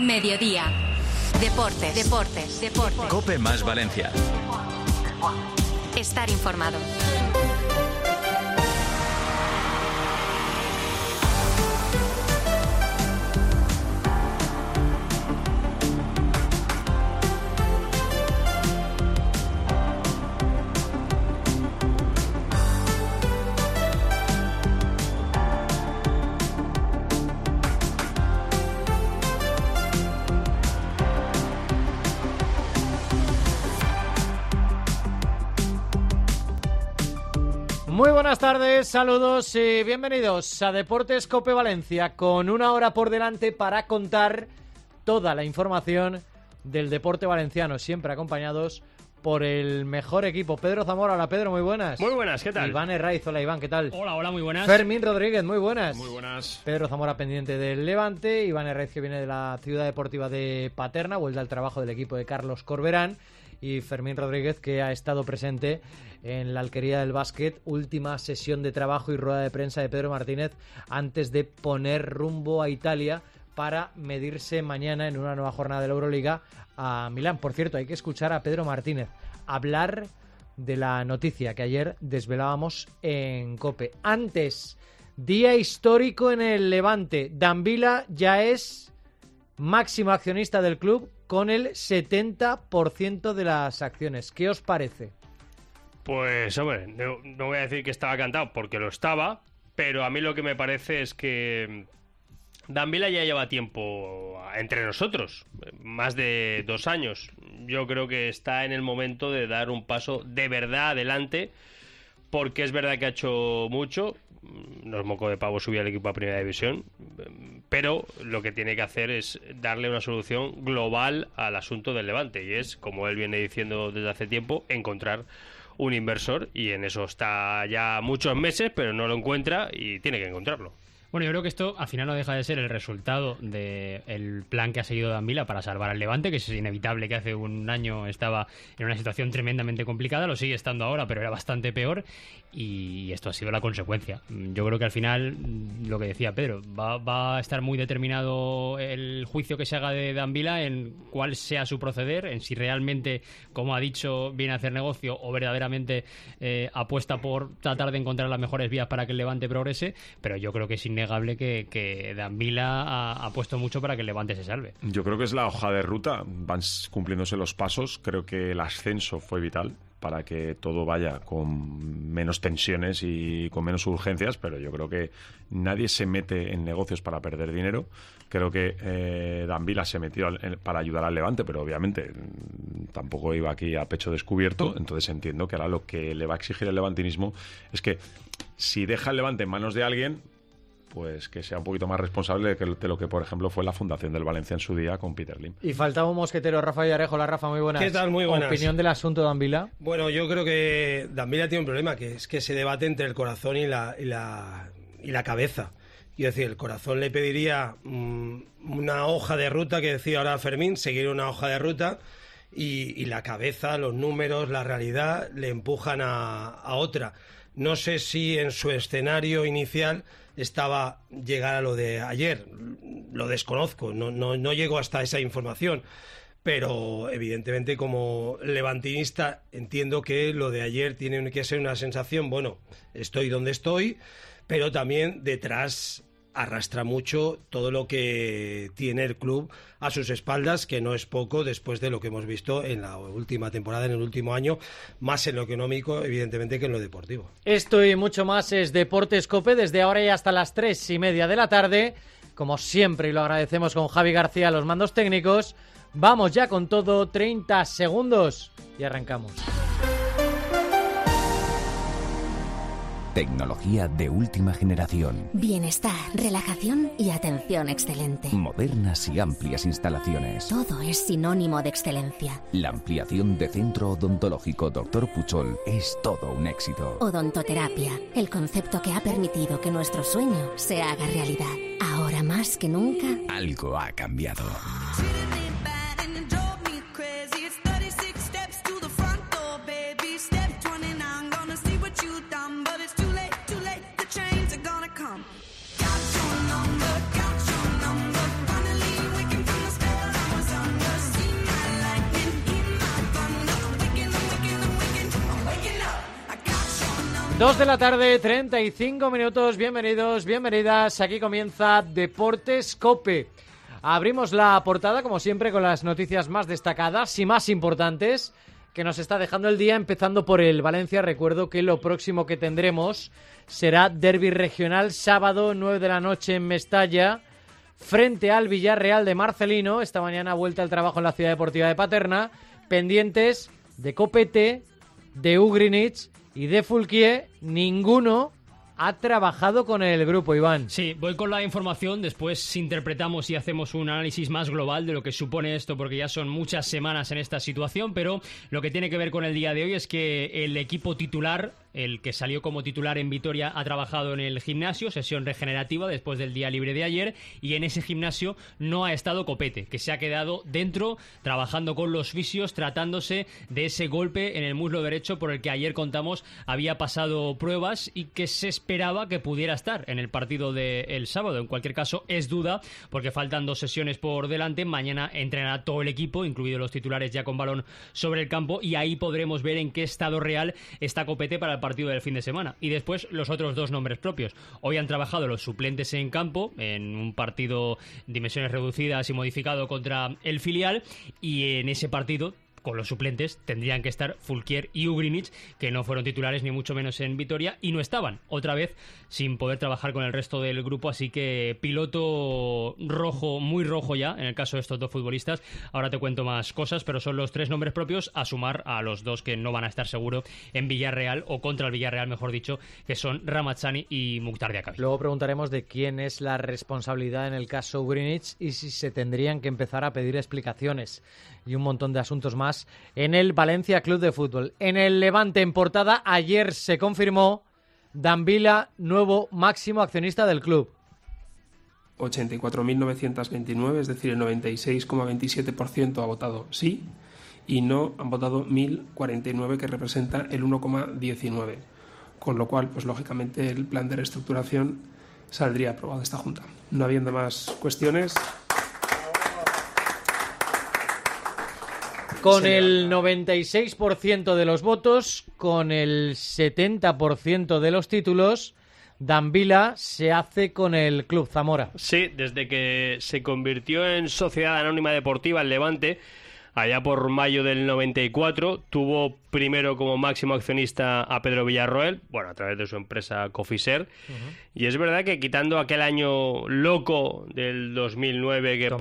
Mediodía. Deportes. COPE más Valencia. Estar informado. Muy buenas tardes, saludos y bienvenidos a Deportes COPE Valencia, con una hora por delante para contar toda la información del deporte valenciano, siempre acompañados por el mejor equipo. Pedro Zamora, hola Pedro, muy buenas. Muy buenas, ¿qué tal? Iván Herraiz, hola Iván, ¿qué tal? Hola, muy buenas. Fermín Rodríguez, muy buenas. Muy buenas. Pedro Zamora pendiente del Levante, Iván Herraiz que viene de la Ciudad Deportiva de Paterna, vuelve al trabajo del equipo de Carlos Corberán, y Fermín Rodríguez que ha estado presente en la Alquería del Básquet, última sesión de trabajo y rueda de prensa de Pedro Martínez antes de poner rumbo a Italia para medirse mañana en una nueva jornada de la Euroliga a Milán. Por cierto, hay que escuchar a Pedro Martínez hablar de la noticia que ayer desvelábamos en COPE. Antes, día histórico en el Levante. Danvila ya es máximo accionista del club con el 70% de las acciones. ¿Qué os parece? Pues, hombre, no voy a decir que estaba cantado, porque lo estaba, pero a mí lo que me parece es que Danvila ya lleva tiempo entre nosotros, más de 2 años. Yo creo que está en el momento de dar un paso de verdad adelante, porque es verdad que ha hecho mucho. No es moco de pavo subir al equipo a Primera División, pero lo que tiene que hacer es darle una solución global al asunto del Levante, y es, como él viene diciendo desde hace tiempo, encontrar un inversor, y en eso está ya muchos meses, pero no lo encuentra y tiene que encontrarlo. Bueno, yo creo que esto al final no deja de ser el resultado del plan que ha seguido Danvila para salvar al Levante, que es inevitable que hace un año estaba en una situación tremendamente complicada, lo sigue estando ahora, pero era bastante peor, y esto ha sido la consecuencia. Yo creo que al final, lo que decía Pedro, va a estar muy determinado el juicio que se haga de Danvila en cuál sea su proceder, en si realmente, como ha dicho, viene a hacer negocio o verdaderamente apuesta por tratar de encontrar las mejores vías para que el Levante progrese, pero yo creo que es innegable que Danvila ha puesto mucho para que el Levante se salve. Yo creo que es la hoja de ruta, van cumpliéndose los pasos. Creo que el ascenso fue vital para que todo vaya con menos tensiones y con menos urgencias, pero yo creo que nadie se mete en negocios para perder dinero. Creo que Danvila se metió para ayudar al Levante, pero obviamente tampoco iba aquí a pecho descubierto. Entonces entiendo que ahora lo que le va a exigir el levantinismo es que si deja el Levante en manos de alguien, pues que sea un poquito más responsable de lo que, por ejemplo, fue la fundación del Valencia en su día con Peter Lim. Y faltaba un mosquetero, Rafa Villarejo. Hola Rafa, muy buenas. ¿Qué tal? Muy buenas. ¿Opinión del asunto de Danvila? Bueno, yo creo que Danvila tiene un problema, que es que se debate entre el corazón y la cabeza. Quiero decir, el corazón le pediría una hoja de ruta, que decía ahora Fermín, seguir una hoja de ruta, y la cabeza, los números, la realidad, le empujan a otra. No sé si en su escenario inicial estaba llegar a lo de ayer, lo desconozco, no llego hasta esa información, pero evidentemente como levantinista entiendo que lo de ayer tiene que ser una sensación, bueno, estoy donde estoy, pero también detrás arrastra mucho todo lo que tiene el club a sus espaldas, que no es poco después de lo que hemos visto en la última temporada, en el último año, más en lo económico, evidentemente, que en lo deportivo. Esto y mucho más es Deportes COPE, desde ahora y hasta las 3:30 de la tarde. Como siempre, y lo agradecemos con Javi García a los mandos técnicos. Vamos ya con todo, 30 segundos y arrancamos. Tecnología de última generación. Bienestar, relajación y atención excelente. Modernas y amplias instalaciones. Todo es sinónimo de excelencia. La ampliación de Centro Odontológico Dr. Puchol es todo un éxito. Odontoterapia, el concepto que ha permitido que nuestro sueño se haga realidad. Ahora más que nunca, algo ha cambiado. 2 de la tarde, 35 minutos. Bienvenidos, bienvenidas. Aquí comienza Deportes COPE. Abrimos la portada, como siempre, con las noticias más destacadas y más importantes que nos está dejando el día, empezando por el Valencia. Recuerdo que lo próximo que tendremos será derbi regional, sábado 9 de la noche en Mestalla, frente al Villarreal de Marcelino. Esta mañana vuelta al trabajo en la Ciudad Deportiva de Paterna, pendientes de Copete, de Ugrinich y de Fulquier. Ninguno ha trabajado con el grupo, Iván. Sí, voy con la información, después interpretamos y hacemos un análisis más global de lo que supone esto, porque ya son muchas semanas en esta situación, pero lo que tiene que ver con el día de hoy es que el equipo titular, el que salió como titular en Vitoria, ha trabajado en el gimnasio, sesión regenerativa después del día libre de ayer, y en ese gimnasio no ha estado Copete, que se ha quedado dentro trabajando con los fisios, tratándose de ese golpe en el muslo derecho por el que ayer contamos había pasado pruebas y que se esperaba que pudiera estar en el partido del sábado. En cualquier caso, es duda porque faltan 2 sesiones por delante. Mañana entrenará todo el equipo, incluidos los titulares ya con balón sobre el campo, y ahí podremos ver en qué estado real está Copete para el partido del fin de semana. Y después los otros 2 nombres propios. Hoy han trabajado los suplentes en campo en un partido de dimensiones reducidas y modificado contra el filial, y en ese partido con los suplentes tendrían que estar Fulquier y Ugrinich, que no fueron titulares ni mucho menos en Vitoria y no estaban, otra vez sin poder trabajar con el resto del grupo, así que piloto rojo, muy rojo ya en el caso de estos 2 futbolistas. Ahora te cuento más cosas, pero son los 3 nombres propios a sumar a los 2 que no van a estar seguro en Villarreal, o contra el Villarreal mejor dicho, que son Ramazani y Mukhtar Diakabi. Luego preguntaremos de quién es la responsabilidad en el caso Ugrinich y si se tendrían que empezar a pedir explicaciones y un montón de asuntos más en el Valencia Club de Fútbol. En el Levante, en portada, ayer se confirmó Dambila, nuevo máximo accionista del club. 84.929, es decir, el 96,27% ha votado sí, y no han votado 1.049, que representa el 1,19%. Con lo cual, pues lógicamente, el plan de reestructuración saldría aprobado de esta Junta. No habiendo más cuestiones... Con el 96% de los votos, con el 70% de los títulos, Dambila se hace con el Club Zamora. Sí, desde que se convirtió en Sociedad Anónima Deportiva el Levante, allá por mayo del 94, tuvo primero como máximo accionista a Pedro Villarroel, bueno, a través de su empresa Cofiser, y es verdad que quitando aquel año loco del 2009 que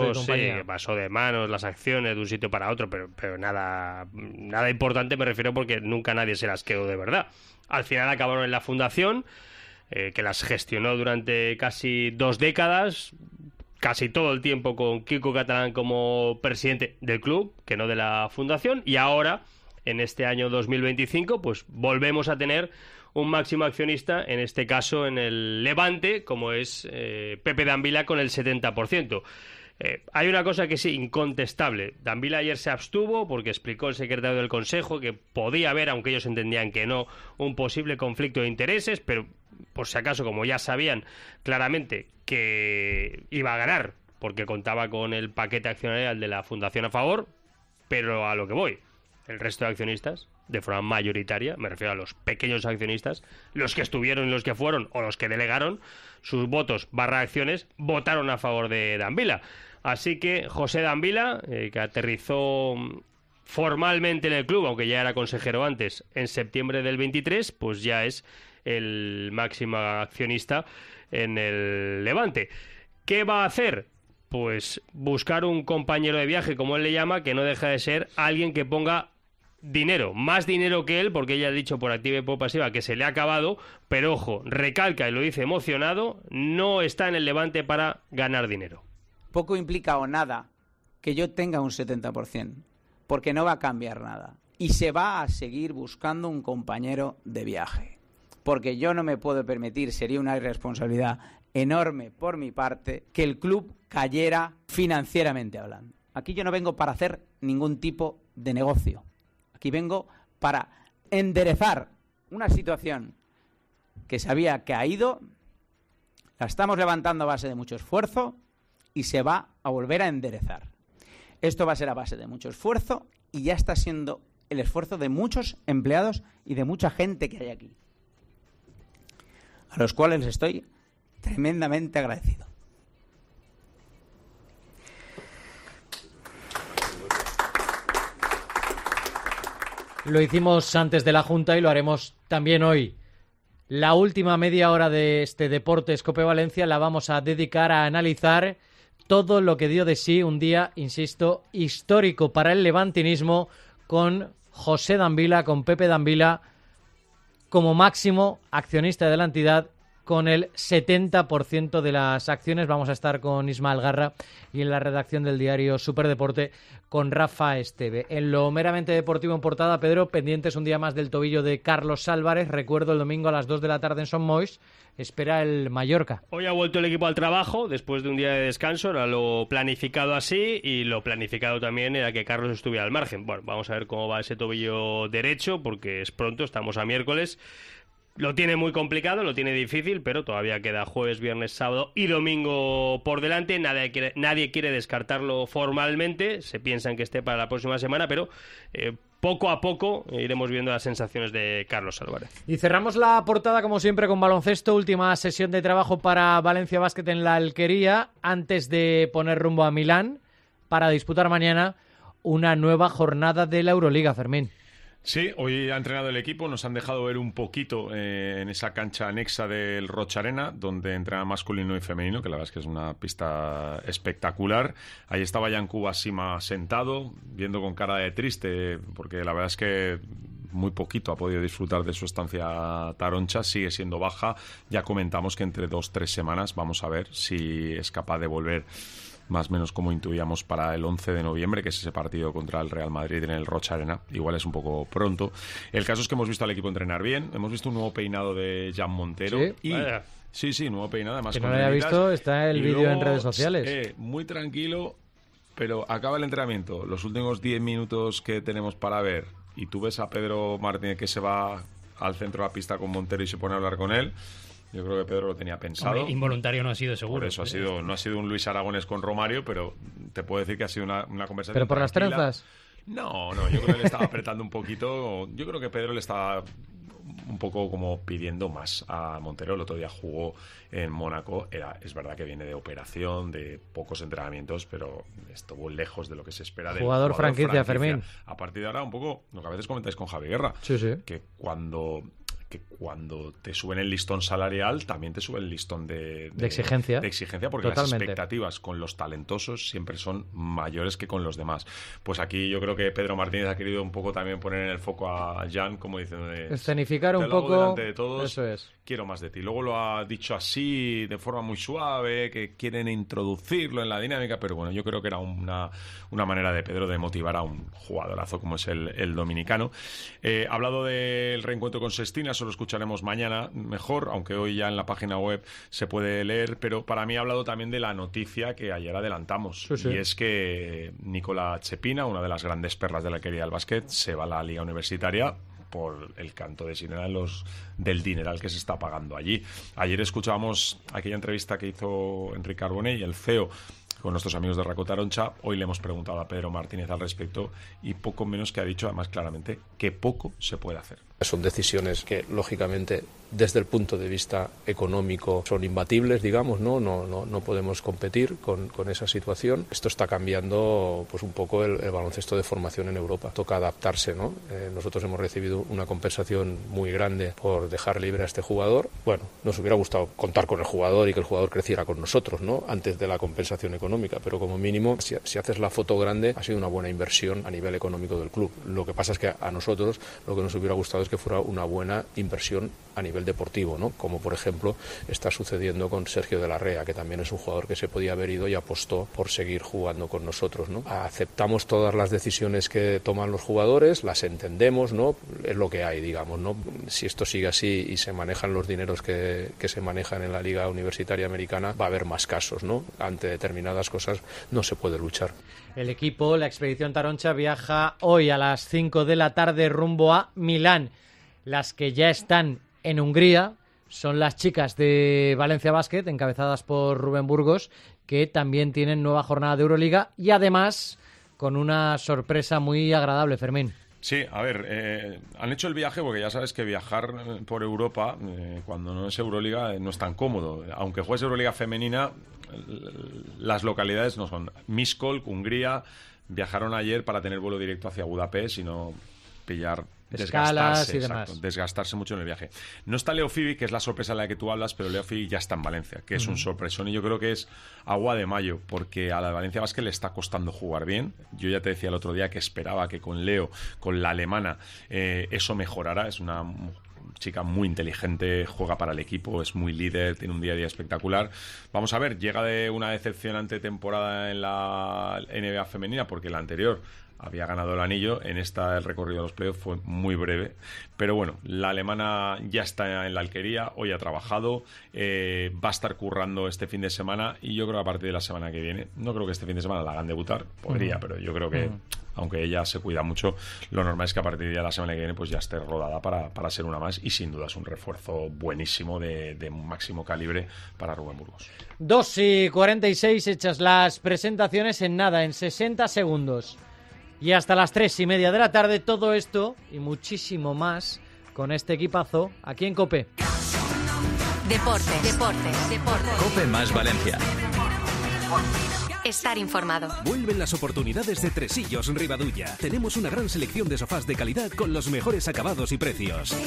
pasó de manos las acciones de un sitio para otro, pero nada importante, me refiero, porque nunca nadie se las quedó de verdad. Al final acabaron en la fundación, que las gestionó durante casi 2 décadas, casi todo el tiempo con Kiko Catalán como presidente del club, que no de la fundación, y ahora, en este año 2025, pues volvemos a tener un máximo accionista, en este caso en el Levante, como es Pepe Dambila, con el 70%. Hay una cosa que es incontestable. Dambila ayer se abstuvo porque explicó el secretario del Consejo que podía haber, aunque ellos entendían que no, un posible conflicto de intereses, pero por si acaso, como ya sabían claramente que iba a ganar porque contaba con el paquete accionarial de la Fundación a favor, pero a lo que voy, el resto de accionistas, de forma mayoritaria, me refiero a los pequeños accionistas, los que estuvieron y los que fueron o los que delegaron sus votos / acciones, votaron a favor de Dambila. Así que José Dambila, que aterrizó formalmente en el club, aunque ya era consejero antes, en septiembre del 23, pues ya es el máximo accionista en el Levante. ¿Qué va a hacer? Pues buscar un compañero de viaje, como él le llama, que no deja de ser alguien que ponga dinero, más dinero que él, porque ella ha dicho por activa y por pasiva que se le ha acabado, pero ojo, recalca y lo dice emocionado, no está en el Levante para ganar dinero. Poco implica o nada que yo tenga un 70%, porque no va a cambiar nada. Y se va a seguir buscando un compañero de viaje, porque yo no me puedo permitir, sería una irresponsabilidad enorme por mi parte, que el club cayera financieramente hablando. Aquí yo no vengo para hacer ningún tipo de negocio. Aquí vengo para enderezar una situación que sabía que ha ido, la estamos levantando a base de mucho esfuerzo y se va a volver a enderezar. Esto va a ser a base de mucho esfuerzo y ya está siendo el esfuerzo de muchos empleados y de mucha gente que hay aquí. a los cuales les estoy tremendamente agradecido. Lo hicimos antes de la Junta y lo haremos también hoy. La última media hora de este Deportes Cope Valencia la vamos a dedicar a analizar todo lo que dio de sí un día, insisto, histórico para el levantinismo, con José Dambila, con Pepe Dambila como máximo accionista de la entidad, con el 70% de las acciones. Vamos a estar con Ismael Garra y en la redacción del diario Superdeporte con Rafa Esteve. En lo meramente deportivo en portada, Pedro, pendientes un día más del tobillo de Carlos Álvarez. Recuerdo, el domingo a las 2 de la tarde en Son Moix espera el Mallorca. Hoy ha vuelto el equipo al trabajo después de un día de descanso, era lo planificado así, y lo planificado también era que Carlos estuviera al margen. Bueno, vamos a ver cómo va ese tobillo derecho, porque es pronto, estamos a miércoles. Lo tiene muy complicado, lo tiene difícil, pero todavía queda jueves, viernes, sábado y domingo por delante. Nadie quiere descartarlo formalmente. Se piensa en que esté para la próxima semana, pero poco a poco iremos viendo las sensaciones de Carlos Álvarez. Y cerramos la portada, como siempre, con baloncesto. Última sesión de trabajo para Valencia Basket en la Alquería, antes de poner rumbo a Milán para disputar mañana una nueva jornada de la Euroliga, Fermín. Sí, hoy ha entrenado el equipo, nos han dejado ver un poquito en esa cancha anexa del Rocha Arena, donde entrena masculino y femenino, que la verdad es que es una pista espectacular. Ahí estaba Yankuba Sima sentado, viendo con cara de triste, porque la verdad es que muy poquito ha podido disfrutar de su estancia taroncha, sigue siendo baja. Ya comentamos que entre 2-3 semanas vamos a ver si es capaz de volver más o menos como intuíamos para el 11 de noviembre, que es ese partido contra el Real Madrid en el Rocha Arena. Igual es un poco pronto. El caso es que hemos visto al equipo entrenar bien, hemos visto un nuevo peinado de Jan Montero. Sí, y sí, nuevo peinado, además. Que no lo haya visto, está el vídeo en redes sociales. Muy tranquilo, pero acaba el entrenamiento, los últimos 10 minutos que tenemos para ver, y tú ves a Pedro Martínez que se va al centro de la pista con Montero y se pone a hablar con él. Yo creo que Pedro lo tenía pensado. Hombre, involuntario no ha sido, seguro. Por eso no ha sido un Luis Aragonés con Romario, pero te puedo decir que ha sido una conversación. ¿Pero por tranquila. las trenzas? No, yo creo que le estaba apretando un poquito. Yo creo que Pedro le estaba un poco como pidiendo más a Montero. El otro día jugó en Mónaco. Es verdad que viene de operación, de pocos entrenamientos, pero estuvo lejos de lo que se espera del jugador franquicia, Fermín. A partir de ahora, un poco lo que a veces comentáis con Javi Guerra, sí. que cuando te suben el listón salarial, también te suben el listón de exigencia. De exigencia, porque Totalmente. Las expectativas con los talentosos siempre son mayores que con los demás. Pues aquí yo creo que Pedro Martínez ha querido un poco también poner en el foco a Jan, como diciendo... escenificar un poco... delante de todos, eso es. Quiero más de ti. Luego lo ha dicho así, de forma muy suave, que quieren introducirlo en la dinámica, pero bueno, yo creo que era una manera de Pedro de motivar a un jugadorazo como es el dominicano. Hablado del reencuentro con Sestina, eso lo escucharemos mañana mejor, aunque hoy ya en la página web se puede leer, pero para mí ha hablado también de la noticia que ayer adelantamos, sí. Y es que Nicola Chepina, una de las grandes perlas de la Alquería del básquet, se va a la Liga Universitaria por el canto de sirena del dineral que se está pagando allí. Ayer escuchábamos aquella entrevista que hizo Enrique Carbonell, el CEO, con nuestros amigos de Raco Taroncha. Hoy le hemos preguntado a Pedro Martínez al respecto y poco menos que ha dicho, además claramente, que poco se puede hacer. Son decisiones que, lógicamente, desde el punto de vista económico son imbatibles, digamos, no podemos competir con esa situación. Esto está cambiando pues un poco el baloncesto de formación en Europa. Toca adaptarse, ¿no? Nosotros hemos recibido una compensación muy grande por dejar libre a este jugador. Bueno, nos hubiera gustado contar con el jugador y que el jugador creciera con nosotros, ¿no? Antes de la compensación económica, pero como mínimo, si haces la foto grande, ha sido una buena inversión a nivel económico del club. Lo que pasa es que a nosotros lo que nos hubiera gustado es que fuera una buena inversión a nivel deportivo, ¿no? Como por ejemplo está sucediendo con Sergio de la Rea, que también es un jugador que se podía haber ido y apostó por seguir jugando con nosotros, ¿no? Aceptamos todas las decisiones que toman los jugadores, las entendemos, ¿no? Es lo que hay, digamos, ¿no? Si esto sigue así y se manejan los dineros que se manejan en la Liga Universitaria Americana, va a haber más casos, ¿no? Ante determinadas cosas no se puede luchar. El equipo, la expedición Taroncha, viaja hoy a las 5 de la tarde rumbo a Milán. Las que ya están en Hungría son las chicas de Valencia Basket, encabezadas por Rubén Burgos, que también tienen nueva jornada de Euroliga y además con una sorpresa muy agradable, Fermín. Sí, a ver, han hecho el viaje porque ya sabes que viajar por Europa, cuando no es Euroliga, no es tan cómodo. Aunque juegues Euroliga femenina, las localidades no son. Miskolc, Hungría, viajaron ayer para tener vuelo directo hacia Budapest y no pillar... escalas y demás. Desgastarse mucho en el viaje. No está Leo Fibi, que es la sorpresa de la que tú hablas, pero Leo Fibi ya está en Valencia, que es un sorpresón, y yo creo que es agua de mayo, porque a la Valencia Basket le está costando jugar bien. Yo ya te decía el otro día que esperaba que con Leo, con la alemana, eso mejorara. Es una chica muy inteligente, juega para el equipo, es muy líder, tiene un día a día espectacular. Vamos a ver, llega de una decepcionante temporada en la NBA femenina, porque la anterior había ganado el anillo. En esta el recorrido de los playoffs fue muy breve, pero bueno, la alemana ya está en la alquería, hoy ha trabajado, va a estar currando este fin de semana, y yo creo que a partir de la semana que viene, no creo que este fin de semana la hagan debutar, podría, pero yo creo que aunque ella se cuida mucho, lo normal es que a partir de la semana que viene pues ya esté rodada para ser una más, y sin duda es un refuerzo buenísimo de máximo calibre para Rubén Burgos. 2:46 hechas las presentaciones, en nada, en 60 segundos. Y hasta las 3:30 de la tarde, todo esto y muchísimo más con este equipazo aquí en COPE. Deportes. COPE más Valencia. Estar informado. Vuelven las oportunidades de Tresillos Ribadulla. Tenemos una gran selección de sofás de calidad con los mejores acabados y precios.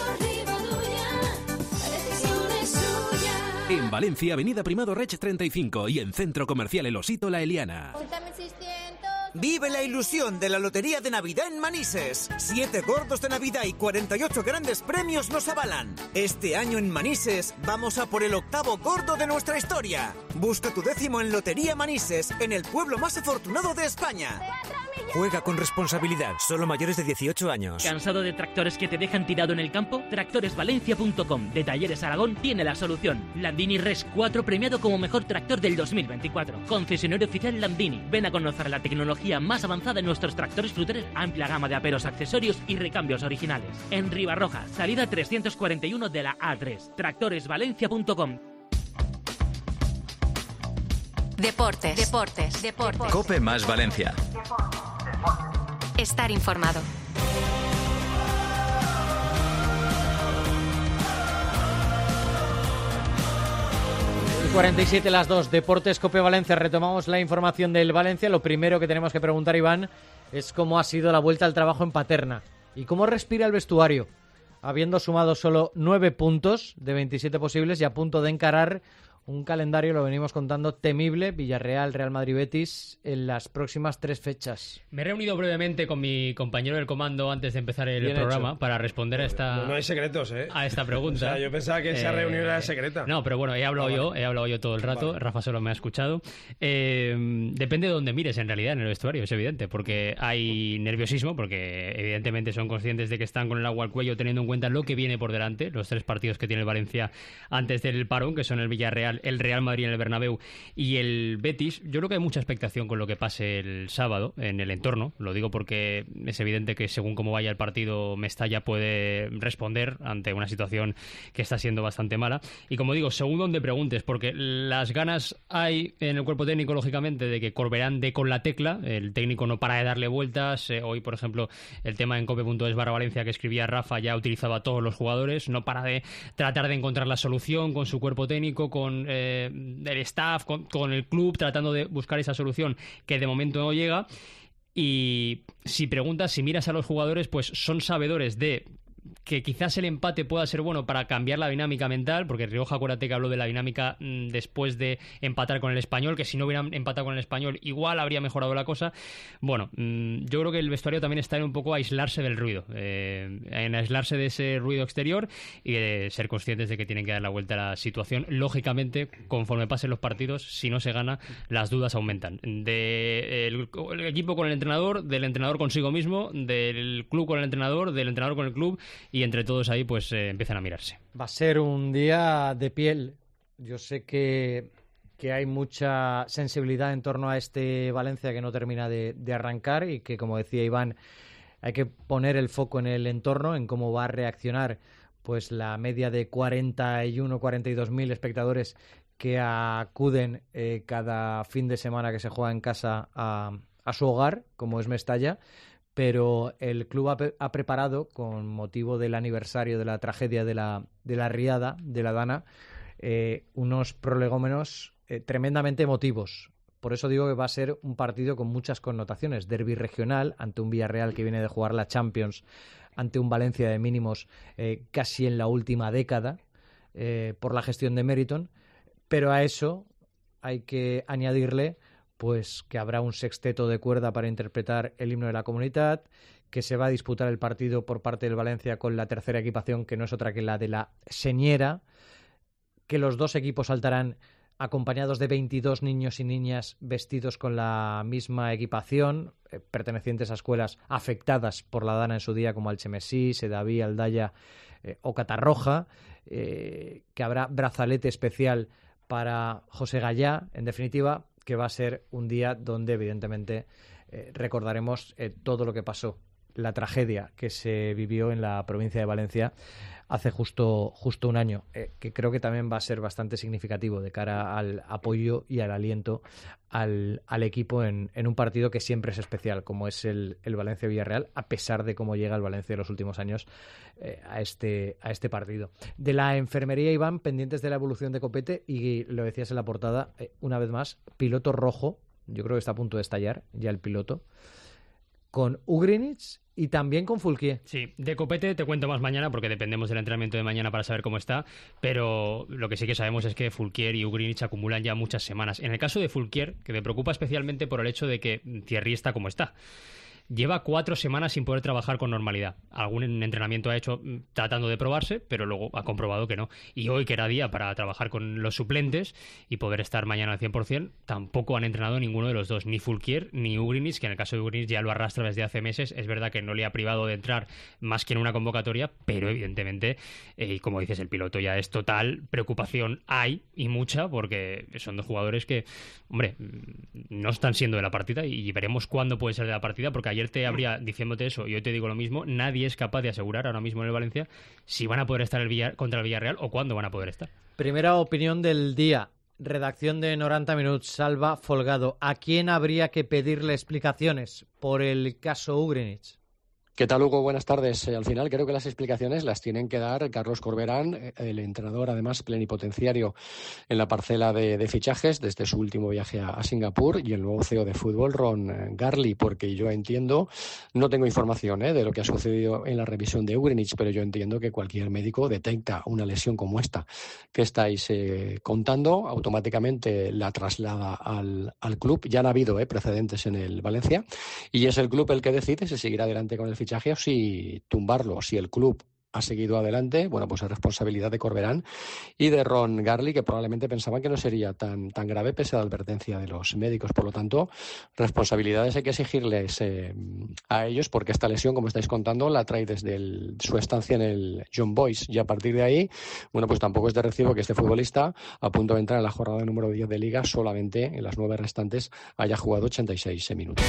En Valencia, Avenida Primado Reig 35, y en Centro Comercial El Osito La Eliana. Vive la ilusión de la Lotería de Navidad en Manises. 7 gordos de Navidad y 48 grandes premios nos avalan. Este año en Manises vamos a por el 8º gordo de nuestra historia. Busca tu 10º en Lotería Manises, en el pueblo más afortunado de España. Juega con responsabilidad, solo mayores de 18 años. ¿Cansado de tractores que te dejan tirado en el campo? Tractoresvalencia.com de Talleres Aragón tiene la solución. Landini Res 4 premiado como mejor tractor del 2024. Concesionario oficial Landini. Ven a conocer la tecnología más avanzada en nuestros tractores fruteros, amplia gama de aperos, accesorios y recambios originales. En Ribarroja, salida 341 de la A3. Tractoresvalencia.com. Deportes. COPE más Valencia. Estar informado. 47 las 2, Deportes COPE Valencia. Retomamos la información del Valencia. Lo primero que tenemos que preguntar, Iván, es cómo ha sido la vuelta al trabajo en Paterna y cómo respira el vestuario, habiendo sumado solo 9 puntos de 27 posibles y a punto de encarar un calendario, lo venimos contando, temible: Villarreal, Real Madrid, Betis, en las próximas 3 fechas. Me he reunido brevemente con mi compañero del comando antes de empezar el programa para responder a esta... No hay secretos, a esta pregunta. O sea, yo pensaba que esa reunión era secreta. No, pero bueno, he hablado yo todo el rato. Vale. Rafa solo me ha escuchado. Depende de dónde mires, en realidad, en el vestuario, es evidente, porque hay nerviosismo, porque evidentemente son conscientes de que están con el agua al cuello, teniendo en cuenta lo que viene por delante, los 3 partidos que tiene el Valencia antes del parón, que son el Villarreal, el Real Madrid en el Bernabéu y el Betis. Yo creo que hay mucha expectación con lo que pase el sábado en el entorno. Lo digo porque es evidente que según cómo vaya el partido, Mestalla puede responder ante una situación que está siendo bastante mala. Y como digo, según donde preguntes, porque las ganas hay en el cuerpo técnico, lógicamente, de que Corberán dé con la tecla. El técnico no para de darle vueltas. Hoy, por ejemplo, el tema en cope.es/Valencia que escribía Rafa ya utilizaba a todos los jugadores. No para de tratar de encontrar la solución con su cuerpo técnico, con del staff, con el club, tratando de buscar esa solución que de momento no llega. Y si preguntas, si miras a los jugadores, pues son sabedores de que quizás el empate pueda ser bueno para cambiar la dinámica mental, porque Rioja, acuérdate que habló de la dinámica después de empatar con el Español, que si no hubieran empatado con el Español igual habría mejorado la cosa. Bueno, yo creo que el vestuario también está en un poco aislarse del ruido, en aislarse de ese ruido exterior y de ser conscientes de que tienen que dar la vuelta a la situación. Lógicamente, conforme pasen los partidos, si no se gana, las dudas aumentan. El equipo con el entrenador, del entrenador consigo mismo, del club con el entrenador, del entrenador con el club, y entre todos ahí pues empiezan a mirarse. Va a ser un día de piel. Yo sé que hay mucha sensibilidad en torno a este Valencia que no termina de arrancar y que, como decía Iván, hay que poner el foco en el entorno, en cómo va a reaccionar pues la media de 42.000 espectadores que acuden cada fin de semana que se juega en casa a su hogar, como es Mestalla. pero el club ha preparado, con motivo del aniversario de la tragedia de la riada de la Dana, unos prolegómenos tremendamente emotivos. Por eso digo que va a ser un partido con muchas connotaciones. Derbi regional ante un Villarreal que viene de jugar la Champions, ante un Valencia de mínimos casi en la última década por la gestión de Meriton. Pero a eso hay que añadirle pues que habrá un sexteto de cuerda para interpretar el himno de la Comunitat, que se va a disputar el partido por parte del Valencia con la tercera equipación, que no es otra que la de la Señera, que los dos equipos saltarán acompañados de 22 niños y niñas vestidos con la misma equipación, pertenecientes a escuelas afectadas por la Dana en su día, como Alchemesí, Sedaví, Aldaya o Catarroja, que habrá brazalete especial para José Gallá. En definitiva, que va a ser un día donde evidentemente recordaremos todo lo que pasó, la tragedia que se vivió en la provincia de Valencia hace justo un año, que creo que también va a ser bastante significativo de cara al apoyo y al aliento al equipo en un partido que siempre es especial, como es el Valencia-Villarreal, a pesar de cómo llega el Valencia de los últimos años a este partido. De la enfermería, Iván, pendientes de la evolución de Copete, y lo decías en la portada, una vez más, piloto rojo, yo creo que está a punto de estallar ya el piloto, con Ugrinic y también con Fulquier. Sí, de Copete te cuento más mañana porque dependemos del entrenamiento de mañana para saber cómo está, pero lo que sí que sabemos es que Fulquier y Ugrinic acumulan ya muchas semanas. En el caso de Fulquier, que me preocupa especialmente por el hecho de que Thierry está como está. Lleva 4 semanas sin poder trabajar con normalidad. Algún entrenamiento ha hecho tratando de probarse, pero luego ha comprobado que no. Y hoy, que era día para trabajar con los suplentes y poder estar mañana al 100%, tampoco han entrenado ninguno de los dos, ni Fulquier ni Ugrinic, que en el caso de Ugrinic ya lo arrastra desde hace meses. Es verdad que no le ha privado de entrar más que en una convocatoria, pero evidentemente, como dices, el piloto ya es total. Preocupación hay, y mucha, porque son dos jugadores que, hombre, no están siendo de la partida, y veremos cuándo puede ser de la partida, porque ayer te habría diciéndote eso y hoy te digo lo mismo. Nadie es capaz de asegurar ahora mismo en el Valencia si van a poder estar contra el Villarreal o cuándo van a poder estar. Primera opinión del día. Redacción de 90 Minuts, Salva Folgado. ¿A quién habría que pedirle explicaciones por el caso Ugrinic? ¿Qué tal, Hugo? Buenas tardes. Al final creo que las explicaciones las tienen que dar Carlos Corberán, el entrenador además plenipotenciario en la parcela de fichajes desde su último viaje a Singapur, y el nuevo CEO de fútbol, Ron Garley, porque yo entiendo, no tengo información de lo que ha sucedido en la revisión de Ugrinic, pero yo entiendo que cualquier médico detecta una lesión como esta que estáis contando, automáticamente la traslada al club. Ya han habido precedentes en el Valencia, y es el club el que decide si seguir adelante con el fichaje o si tumbarlo. Si el club ha seguido adelante, bueno, pues es responsabilidad de Corberán y de Ron Garley, que probablemente pensaban que no sería tan grave pese a la advertencia de los médicos. Por lo tanto, responsabilidades hay que exigirles a ellos, porque esta lesión, como estáis contando, la trae desde su estancia en el John Boyce, y a partir de ahí, bueno, pues tampoco es de recibo que este futbolista, a punto de entrar en la jornada número 10 de Liga, solamente en las 9 restantes haya jugado 86 minutos.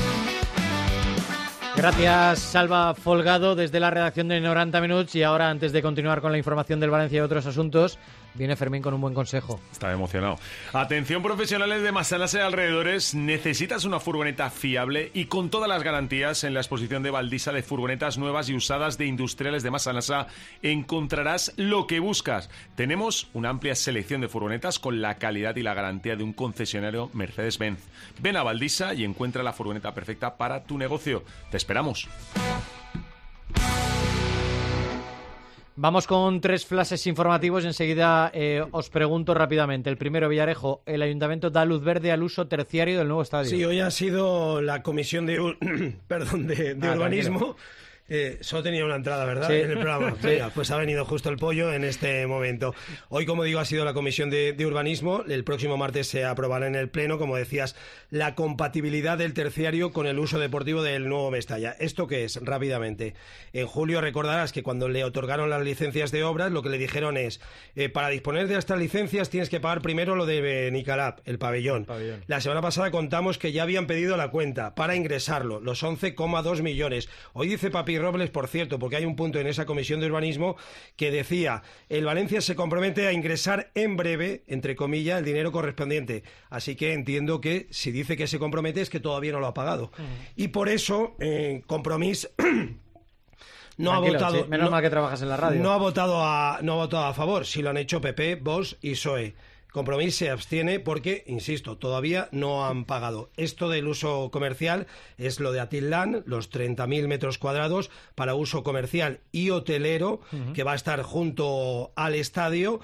Gracias, Salva Folgado, desde la redacción de 90 Minuts. Y ahora, antes de continuar con la información del Valencia y otros asuntos, viene Fermín con un buen consejo. Está emocionado. Atención, profesionales de Massanassa y alrededores. ¿Necesitas una furgoneta fiable y con todas las garantías? En la exposición de Valdisa de furgonetas nuevas y usadas de Industriales de Massanassa encontrarás lo que buscas. Tenemos una amplia selección de furgonetas con la calidad y la garantía de un concesionario Mercedes-Benz. Ven a Valdisa y encuentra la furgoneta perfecta para tu negocio. Te esperamos. Vamos con 3 flashes informativos y enseguida os pregunto rápidamente. El primero, Villarejo, el Ayuntamiento da luz verde al uso terciario del nuevo estadio. Sí, hoy ha sido la comisión de urbanismo. Solo tenía una entrada, ¿verdad? Sí. En el programa. Sí. Venga, pues ha venido justo el pollo en este momento. Hoy, como digo, ha sido la comisión de urbanismo. El próximo martes se aprobará en el Pleno, como decías, la compatibilidad del terciario con el uso deportivo del nuevo Mestalla. ¿Esto qué es? Rápidamente. En julio recordarás que cuando le otorgaron las licencias de obras, lo que le dijeron es, para disponer de estas licencias tienes que pagar primero lo de Nicarab, el pabellón. La semana pasada contamos que ya habían pedido la cuenta para ingresarlo, los 11,2 millones. Hoy dice Papi Robles, por cierto, porque hay un punto en esa comisión de urbanismo que decía: el Valencia se compromete a ingresar en breve, entre comillas, el dinero correspondiente. Así que entiendo que si dice que se compromete es que todavía no lo ha pagado. Y por eso, Compromís no ha votado. Sí, menos mal que trabajas en la radio. No ha votado a favor. Si lo han hecho PP, Vox y PSOE. Compromís se abstiene porque, insisto, todavía no han pagado. Esto del uso comercial es lo de Atilán, los 30.000 metros cuadrados para uso comercial y hotelero, que va a estar junto al estadio,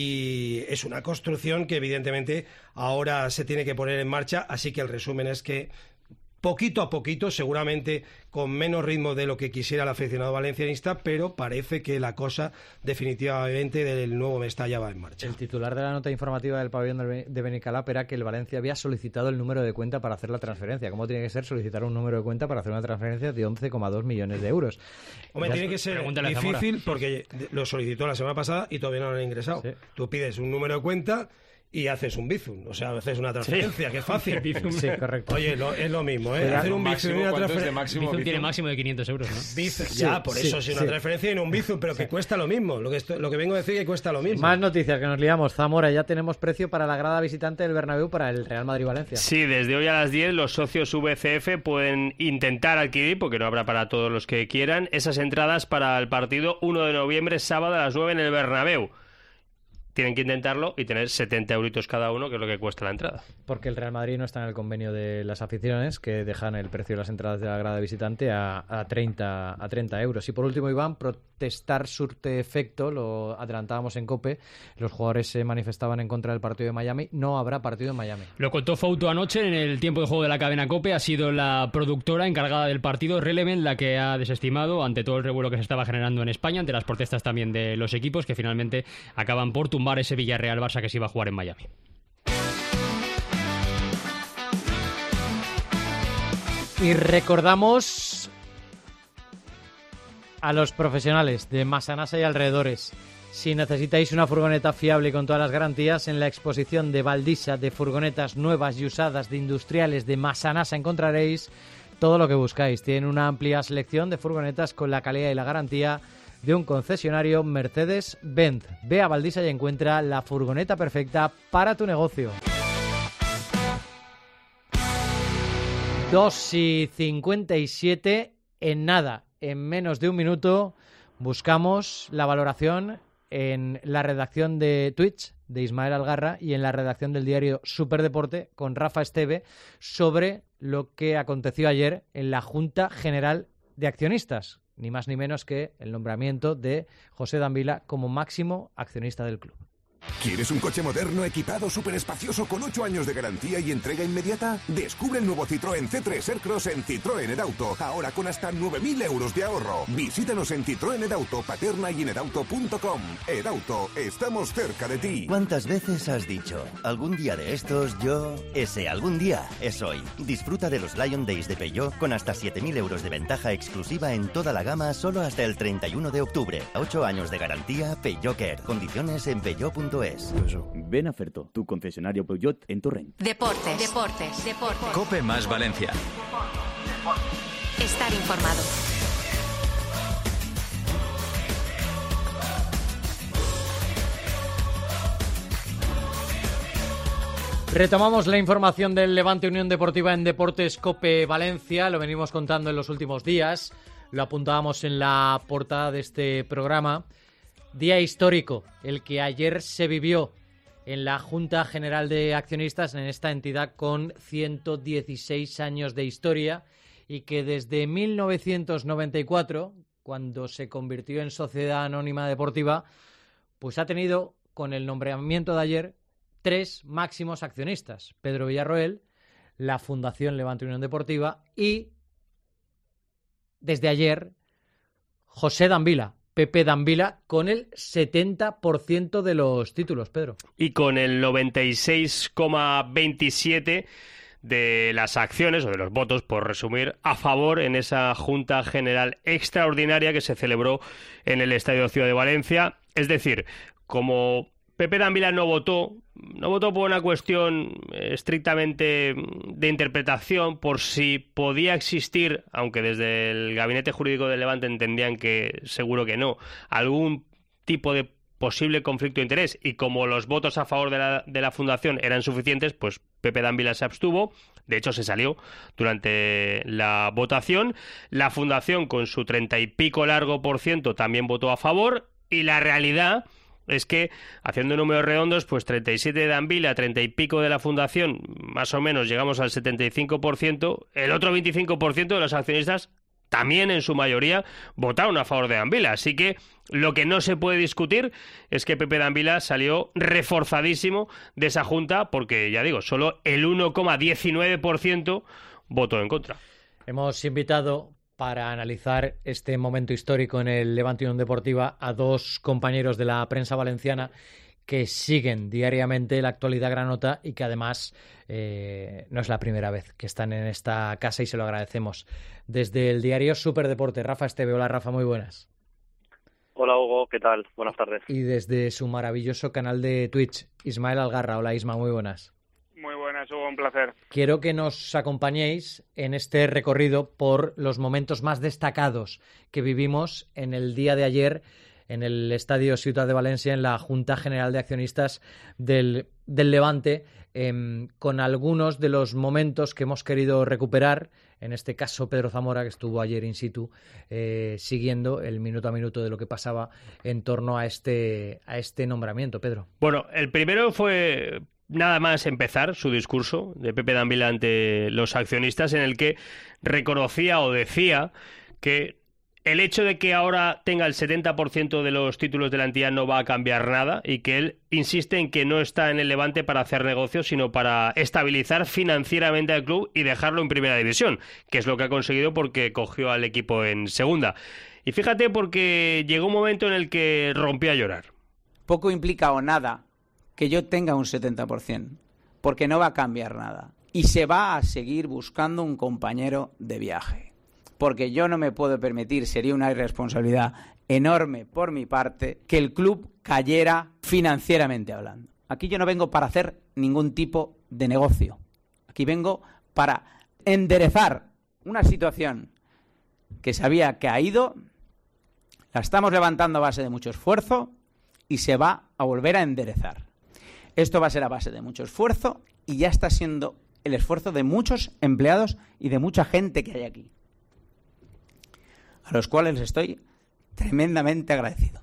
y es una construcción que evidentemente ahora se tiene que poner en marcha, así que el resumen es que poquito a poquito, seguramente con menos ritmo de lo que quisiera el aficionado valencianista, pero parece que la cosa definitivamente del nuevo Mestalla va en marcha. El titular de la nota informativa del pabellón de Benicalap era que el Valencia había solicitado el número de cuenta para hacer la transferencia. ¿Cómo tiene que ser solicitar un número de cuenta para hacer una transferencia de 11,2 millones de euros? Hombre, tiene que ser difícil porque lo solicitó la semana pasada y todavía no lo han ingresado. Sí. Tú pides un número de cuenta y haces un Bizum, o sea, haces una transferencia, que es fácil. Sí, correcto. Oye, es lo mismo, ¿eh? Hacer un Bizum y una transferencia. Bizum tiene máximo de 500 euros, ¿no? Bizum, ya, por eso, si una transferencia y no un Bizum, pero que cuesta lo mismo. Lo que vengo a decir es que cuesta lo mismo. Más noticias que nos liamos. Zamora, ya tenemos precio para la grada visitante del Bernabéu para el Real Madrid-Valencia. Sí, desde hoy a las 10 los socios VCF pueden intentar adquirir, porque no habrá para todos los que quieran, esas entradas para el partido 1 de noviembre, sábado a las 9 en el Bernabéu. Tienen que intentarlo y tener 70 euritos cada uno, que es lo que cuesta la entrada. Porque el Real Madrid no está en el convenio de las aficiones, que dejan el precio de las entradas de la grada visitante a 30 euros. Y por último, Iván, protestar surte efecto, lo adelantábamos en COPE, los jugadores se manifestaban en contra del partido de Miami, no habrá partido en Miami. Lo contó Fouto anoche en el tiempo de juego de la cadena COPE, ha sido la productora encargada del partido, Relevant, la que ha desestimado ante todo el revuelo que se estaba generando en España, ante las protestas también de los equipos, que finalmente acaban por tumbar ese Villarreal-Barça que se iba a jugar en Miami. Y recordamos a los profesionales de Massanassa y alrededores: si necesitáis una furgoneta fiable y con todas las garantías, en la exposición de Valdisa de furgonetas nuevas y usadas de industriales de Massanassa encontraréis todo lo que buscáis. Tienen una amplia selección de furgonetas con la calidad y la garantía de un concesionario Mercedes-Benz. Ve a Valdisa y encuentra la furgoneta perfecta para tu negocio. 2:57 en nada, en menos de un minuto, buscamos la valoración en la redacción de Twitch de Ismael Algarra y en la redacción del diario Superdeporte con Rafa Esteve sobre lo que aconteció ayer en la Junta General de Accionistas. Ni más ni menos que el nombramiento de José Dambila como máximo accionista del club. ¿Quieres un coche moderno, equipado, súper espacioso, con 8 años de garantía y entrega inmediata? Descubre el nuevo Citroën C3 Aircross en Citroën Edauto, ahora con hasta 9.000 euros de ahorro. Visítanos en Citroën Edauto, Paterna y en edauto.com. Edauto, estamos cerca de ti. ¿Cuántas veces has dicho, algún día de estos yo... Ese algún día es hoy. Disfruta de los Lion Days de Peugeot con hasta 7.000 euros de ventaja exclusiva en toda la gama solo hasta el 31 de octubre. 8 años de garantía Peugeot Care. Condiciones en peugeot.es. Ven a Ferto, tu concesionario Peugeot en Torrent. Deportes. COPE más Valencia. Estar informado. Retomamos la información del Levante Unión Deportiva en Deportes COPE Valencia. Lo venimos contando en los últimos días. Lo apuntábamos en la portada de este programa. Día histórico, el que ayer se vivió en la Junta General de Accionistas, en esta entidad con 116 años de historia y que desde 1994, cuando se convirtió en Sociedad Anónima Deportiva, pues ha tenido, con el nombramiento de ayer, 3 máximos accionistas: Pedro Villarroel, la Fundación Levante Unión Deportiva y, desde ayer, José Dambila, Pepe Dambila, con el 70% de los títulos, Pedro. Y con el 96,27% de las acciones, o de los votos, por resumir, a favor en esa Junta General extraordinaria que se celebró en el Estadio Ciudad de Valencia. Es decir, como Pepe Dambila no votó por una cuestión estrictamente de interpretación, por si podía existir, aunque desde el gabinete jurídico del Levante entendían que seguro que no, algún tipo de posible conflicto de interés, y como los votos a favor de la fundación eran suficientes, pues Pepe Dambila se abstuvo. De hecho, se salió durante la votación. La fundación, con su 30 y pico largo % también votó a favor, y la realidad es que, haciendo números redondos, pues 37 de Dambila, 30 y pico de la fundación, más o menos llegamos al 75%. El otro 25% de los accionistas también, en su mayoría, votaron a favor de Dambila. Así que lo que no se puede discutir es que Pepe Dambila salió reforzadísimo de esa junta, porque, ya digo, solo el 1,19% votó en contra. Hemos invitado, para analizar este momento histórico en el Levante Unión Deportiva, a dos compañeros de la prensa valenciana que siguen diariamente la actualidad granota y que además no es la primera vez que están en esta casa, y se lo agradecemos. Desde el diario Superdeporte, Rafa Esteve. Hola, Rafa, muy buenas. Hola, Hugo, ¿qué tal? Buenas tardes. Y desde su maravilloso canal de Twitch, Ismael Algarra. Hola, Isma, muy buenas. Muy buenas, Hugo, un placer. Quiero que nos acompañéis en este recorrido por los momentos más destacados que vivimos en el día de ayer en el Estadio Ciutat de Valencia, en la Junta General de Accionistas del Levante, con algunos de los momentos que hemos querido recuperar. En este caso, Pedro Zamora, que estuvo ayer in situ siguiendo el minuto a minuto de lo que pasaba en torno a este nombramiento. Pedro. Bueno, el primero fue nada más empezar su discurso de Pepe Dambila ante los accionistas, en el que reconocía o decía que el hecho de que ahora tenga el 70% de los títulos de la entidad no va a cambiar nada, y que él insiste en que no está en el Levante para hacer negocios, sino para estabilizar financieramente al club y dejarlo en primera división, que es lo que ha conseguido porque cogió al equipo en segunda. Y fíjate, porque llegó un momento en el que rompió a llorar. Poco implica o nada que yo tenga un 70%, porque no va a cambiar nada. Y se va a seguir buscando un compañero de viaje. Porque yo no me puedo permitir, sería una irresponsabilidad enorme por mi parte, que el club cayera financieramente hablando. Aquí yo no vengo para hacer ningún tipo de negocio. Aquí vengo para enderezar una situación que sabía que ha ido, la estamos levantando a base de mucho esfuerzo y se va a volver a enderezar. Esto va a ser a base de mucho esfuerzo, y ya está siendo el esfuerzo de muchos empleados y de mucha gente que hay aquí, a los cuales les estoy tremendamente agradecido.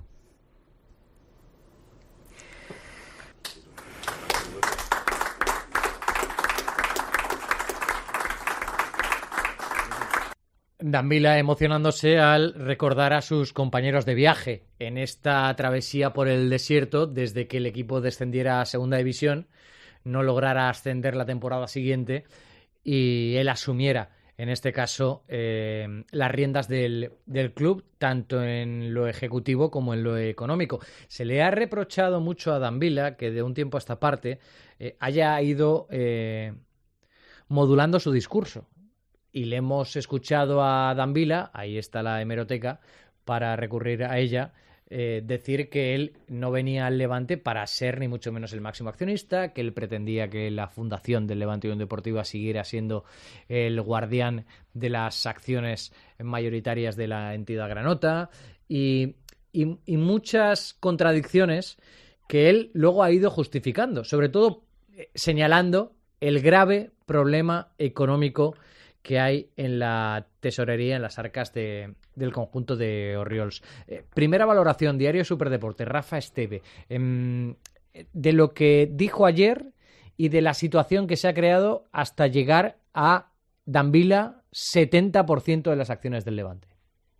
Dambila emocionándose al recordar a sus compañeros de viaje en esta travesía por el desierto desde que el equipo descendiera a Segunda División, no lograra ascender la temporada siguiente y él asumiera, en este caso, las riendas del club, tanto en lo ejecutivo como en lo económico. Se le ha reprochado mucho a Dambila que de un tiempo a esta parte haya ido modulando su discurso. Y le hemos escuchado a Dambila, ahí está la hemeroteca, para recurrir a ella, decir que él no venía al Levante para ser ni mucho menos el máximo accionista, que él pretendía que la fundación del Levante Unión Deportiva siguiera siendo el guardián de las acciones mayoritarias de la entidad granota, y muchas contradicciones que él luego ha ido justificando, sobre todo señalando el grave problema económico que hay en la tesorería, en las arcas del conjunto de Orriols. Primera valoración, Diario Superdeporte, Rafa Esteve, de lo que dijo ayer y de la situación que se ha creado hasta llegar a Dambila 70% de las acciones del Levante.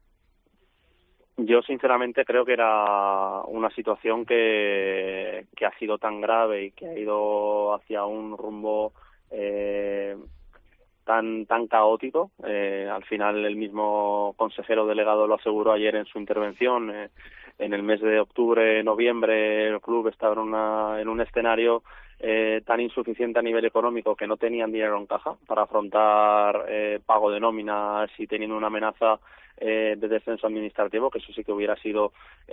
Yo sinceramente creo que era una situación que ha sido tan grave y que ha ido hacia un rumbo tan caótico. Al final el mismo consejero delegado lo aseguró ayer en su intervención. En el mes de octubre, noviembre, el club estaba en un escenario tan insuficiente a nivel económico que no tenían dinero en caja para afrontar pago de nóminas y teniendo una amenaza de descenso administrativo, que eso sí que hubiera sido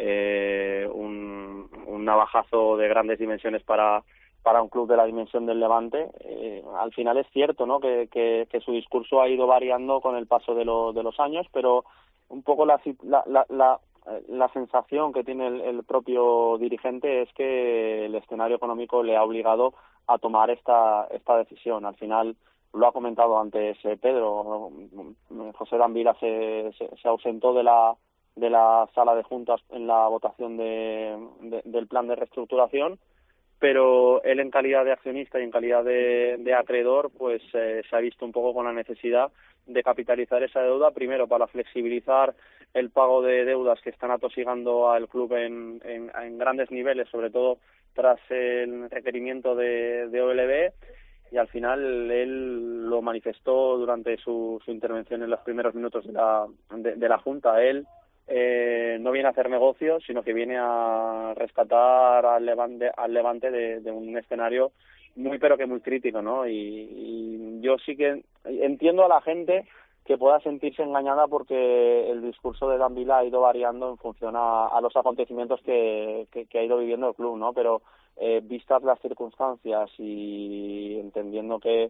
un navajazo de grandes dimensiones para un club de la dimensión del Levante. Al final es cierto, ¿no?, que su discurso ha ido variando con el paso de los años, pero un poco la sensación que tiene el propio dirigente es que el escenario económico le ha obligado a tomar esta decisión. Al final, lo ha comentado antes Pedro, José Dambila se ausentó de la sala de juntas en la votación del plan de reestructuración, pero él, en calidad de accionista y en calidad de acreedor, pues se ha visto un poco con la necesidad de capitalizar esa deuda, primero para flexibilizar el pago de deudas que están atosigando al club en grandes niveles, sobre todo tras el requerimiento de OLB, y al final él lo manifestó durante su intervención en los primeros minutos de la Junta. Él no viene a hacer negocios, sino que viene a rescatar al Levante de un escenario muy pero que muy crítico, ¿no? Y yo sí que entiendo a la gente que pueda sentirse engañada porque el discurso de Dambila ha ido variando en función a los acontecimientos que ha ido viviendo el club, ¿no? Pero vistas las circunstancias y entendiendo que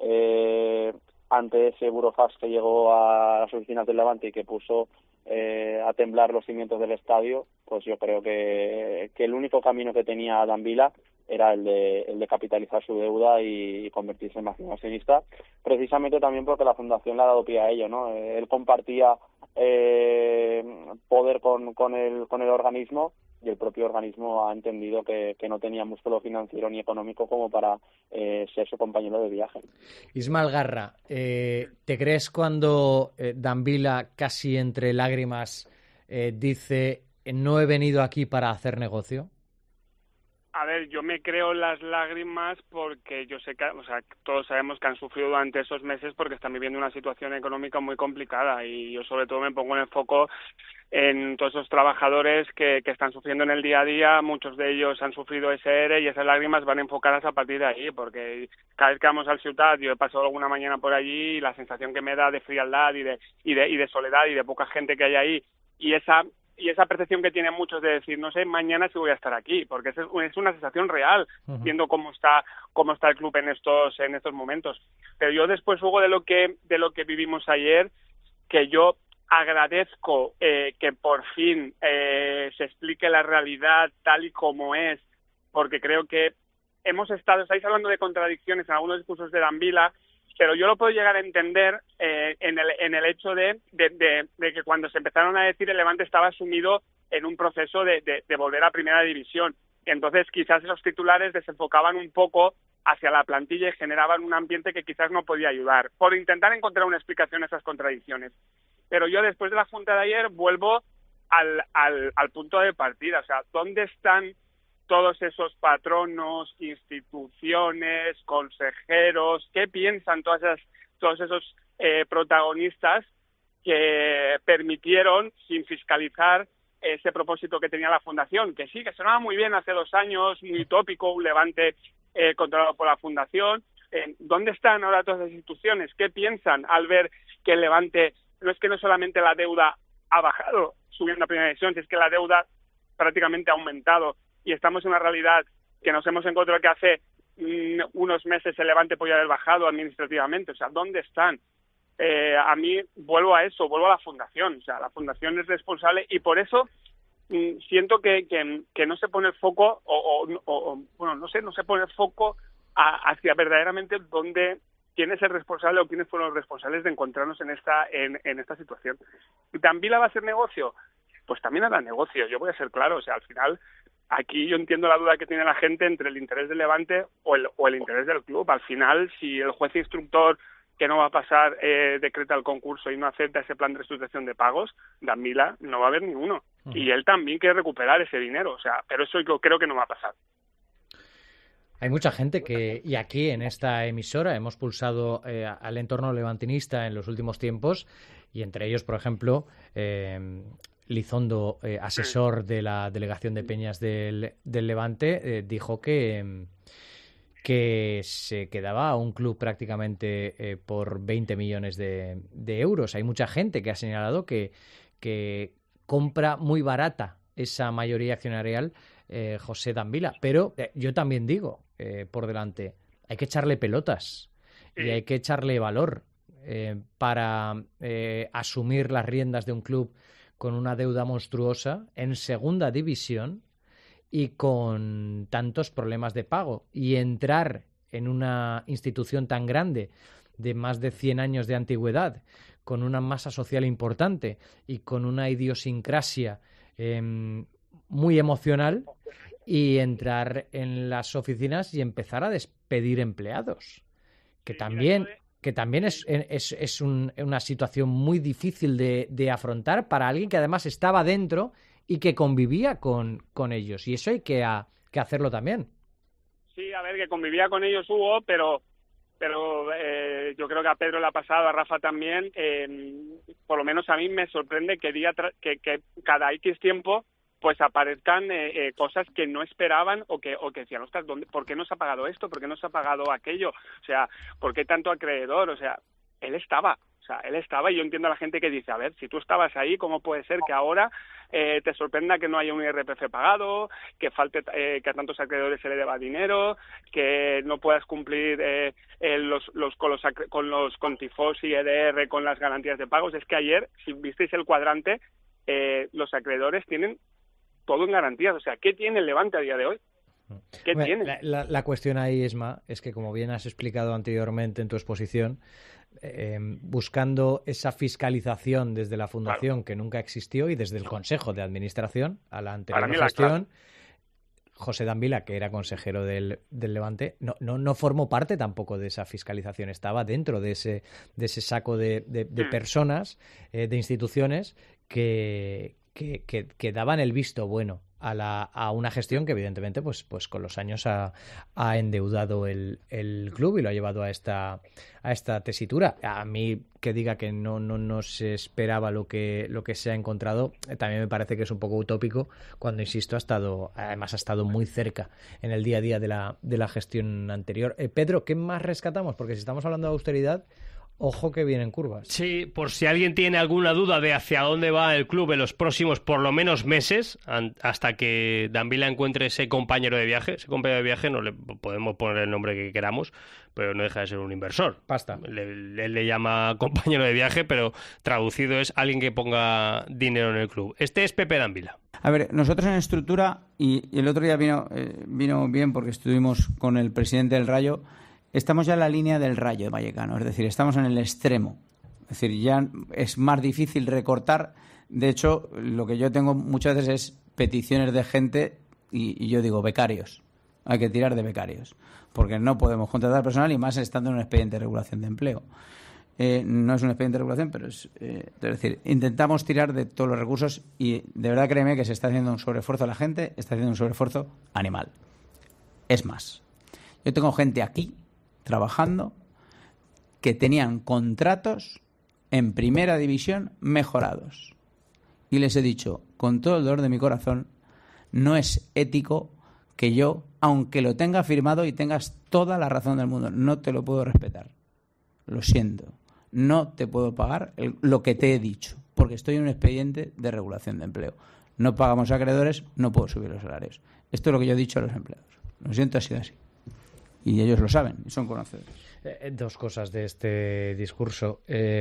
ante ese burofax que llegó a las oficinas del Levante y que puso a temblar los cimientos del estadio, pues yo creo que el único camino que tenía Dambila era el de capitalizar su deuda y convertirse en máximo accionista, precisamente también porque la Fundación le ha dado pie a ello, ¿no? Él compartía poder con el organismo, y el propio organismo ha entendido que no tenía músculo financiero ni económico como para ser su compañero de viaje. Ismael Garra, ¿te crees cuando Dambila, casi entre lágrimas, dice no he venido aquí para hacer negocio? A ver, yo me creo las lágrimas porque yo sé que, todos sabemos que han sufrido durante esos meses porque están viviendo una situación económica muy complicada, y yo sobre todo me pongo en el foco en todos esos trabajadores que están sufriendo en el día a día. Muchos de ellos han sufrido ese ERE y esas lágrimas van enfocadas a partir de ahí, porque cada vez que vamos al Ciutat, yo he pasado alguna mañana por allí y la sensación que me da de frialdad y de soledad y de poca gente que hay ahí, y esa percepción que tienen muchos de decir, no sé mañana si voy a estar aquí, porque es una sensación real, viendo cómo está el club en estos momentos. Pero yo después, luego de lo que vivimos ayer, que yo agradezco que por fin se explique la realidad tal y como es, porque creo que estáis hablando de contradicciones en algunos discursos de Dambila, pero yo lo puedo llegar a entender en el hecho de que cuando se empezaron a decir el Levante estaba sumido en un proceso de volver a Primera División. Entonces quizás esos titulares desenfocaban un poco hacia la plantilla y generaban un ambiente que quizás no podía ayudar, por intentar encontrar una explicación a esas contradicciones. Pero yo, después de la junta de ayer, vuelvo al punto de partida. O sea, ¿dónde están todos esos patronos, instituciones, consejeros? ¿Qué piensan todos esos protagonistas que permitieron, sin fiscalizar, ese propósito que tenía la Fundación? Que sí, que sonaba muy bien hace 2 años, muy utópico, un Levante controlado por la Fundación. ¿Dónde están ahora todas las instituciones? ¿Qué piensan al ver que el Levante, no solamente la deuda ha bajado subiendo a Primera División, es que la deuda prácticamente ha aumentado? Y estamos en una realidad que nos hemos encontrado que hace unos meses el Levante podía haber bajado administrativamente. O sea, ¿dónde están? A mí, vuelvo a la Fundación. O sea, la Fundación es responsable, y por eso siento que no se pone el foco, no se pone el foco hacia verdaderamente quién es el responsable o quiénes fueron los responsables de encontrarnos en esta situación. ¿Dambila va a hacer negocio? Pues también hará negocio. Yo voy a ser claro. O sea, al final, aquí yo entiendo la duda que tiene la gente entre el interés del Levante o el interés del club. Al final, si el juez instructor, que no va a pasar, decreta el concurso y no acepta ese plan de reestructuración de pagos, Dambila no va a haber ninguno. Y él también quiere recuperar ese dinero. O sea, pero eso yo creo que no va a pasar. Hay mucha gente y aquí en esta emisora hemos pulsado al entorno levantinista en los últimos tiempos, y entre ellos, por ejemplo, Lizondo, asesor de la delegación de Peñas del Levante, dijo que que se quedaba un club prácticamente por 20 millones de euros. Hay mucha gente que ha señalado que compra muy barata esa mayoría accionarial José Dambila. Pero yo también digo, por delante, hay que echarle pelotas y hay que echarle valor para asumir las riendas de un club con una deuda monstruosa en segunda división y con tantos problemas de pago, y entrar en una institución tan grande de más de 100 años de antigüedad, con una masa social importante y con una idiosincrasia muy emocional, y entrar en las oficinas y empezar a despedir empleados, que también es una situación muy difícil de afrontar para alguien que además estaba dentro y que convivía con ellos, y eso hay que hacerlo también. Sí, a ver, que convivía con ellos Hugo, pero yo creo que a Pedro le ha pasado, a Rafa también, por lo menos a mí me sorprende que cada X tiempo pues aparezcan cosas que no esperaban o que decían, ostras, ¿por qué no se ha pagado esto? ¿Por qué no se ha pagado aquello? O sea, ¿por qué tanto acreedor? O sea, él estaba y yo entiendo a la gente que dice, a ver, si tú estabas ahí, ¿cómo puede ser que ahora te sorprenda que no haya un IRPF pagado, que falte que a tantos acreedores se le deba dinero, que no puedas cumplir con Tifos y EDR con las garantías de pagos? Es que ayer, si visteis el cuadrante, los acreedores tienen todo en garantías. O sea, ¿qué tiene el Levante a día de hoy? ¿Qué tiene? La cuestión ahí, Esma, es que, como bien has explicado anteriormente en tu exposición, buscando esa fiscalización desde la Fundación, claro, que nunca existió, y desde el Consejo de Administración a la anterior gestión, claro, José Dambila, que era consejero del Levante, no formó parte tampoco de esa fiscalización. Estaba dentro de ese saco de personas, de instituciones que daban el visto bueno a una gestión que, evidentemente, pues con los años ha endeudado el club y lo ha llevado a esta tesitura. A mí, que diga que no se esperaba lo que se ha encontrado, también me parece que es un poco utópico, cuando, insisto, ha estado muy cerca en el día a día de la gestión anterior. Pedro, ¿qué más rescatamos? Porque si estamos hablando de austeridad, ojo que vienen curvas. Sí, por si alguien tiene alguna duda de hacia dónde va el club en los próximos, por lo menos, meses, hasta que Dambila encuentre ese compañero de viaje. Ese compañero de viaje no le podemos poner el nombre que queramos, pero no deja de ser un inversor. Pasta. Él le llama compañero de viaje, pero traducido es alguien que ponga dinero en el club. Este es Pepe Dambila. A ver, nosotros en estructura, y el otro día vino bien porque estuvimos con el presidente del Rayo. Estamos ya en la línea del Rayo Vallecano, es decir, estamos en el extremo. Es decir, ya es más difícil recortar. De hecho, lo que yo tengo muchas veces es peticiones de gente y yo digo becarios. Hay que tirar de becarios, porque no podemos contratar personal, y más estando en un expediente de regulación de empleo. No es un expediente de regulación, pero es decir, intentamos tirar de todos los recursos, y de verdad créeme que se está haciendo un sobreesfuerzo a la gente, está haciendo un sobreesfuerzo animal. Es más, yo tengo gente aquí trabajando que tenían contratos en primera división mejorados, y les he dicho con todo el dolor de mi corazón, no es ético que yo, aunque lo tenga firmado y tengas toda la razón del mundo, no te lo puedo respetar, lo siento, no te puedo pagar lo que te he dicho, porque estoy en un expediente de regulación de empleo, no pagamos acreedores, no puedo subir los salarios. Esto es lo que yo he dicho a los empleados, lo siento, ha sido así. Y ellos lo saben y son conocedores. Dos cosas de este discurso.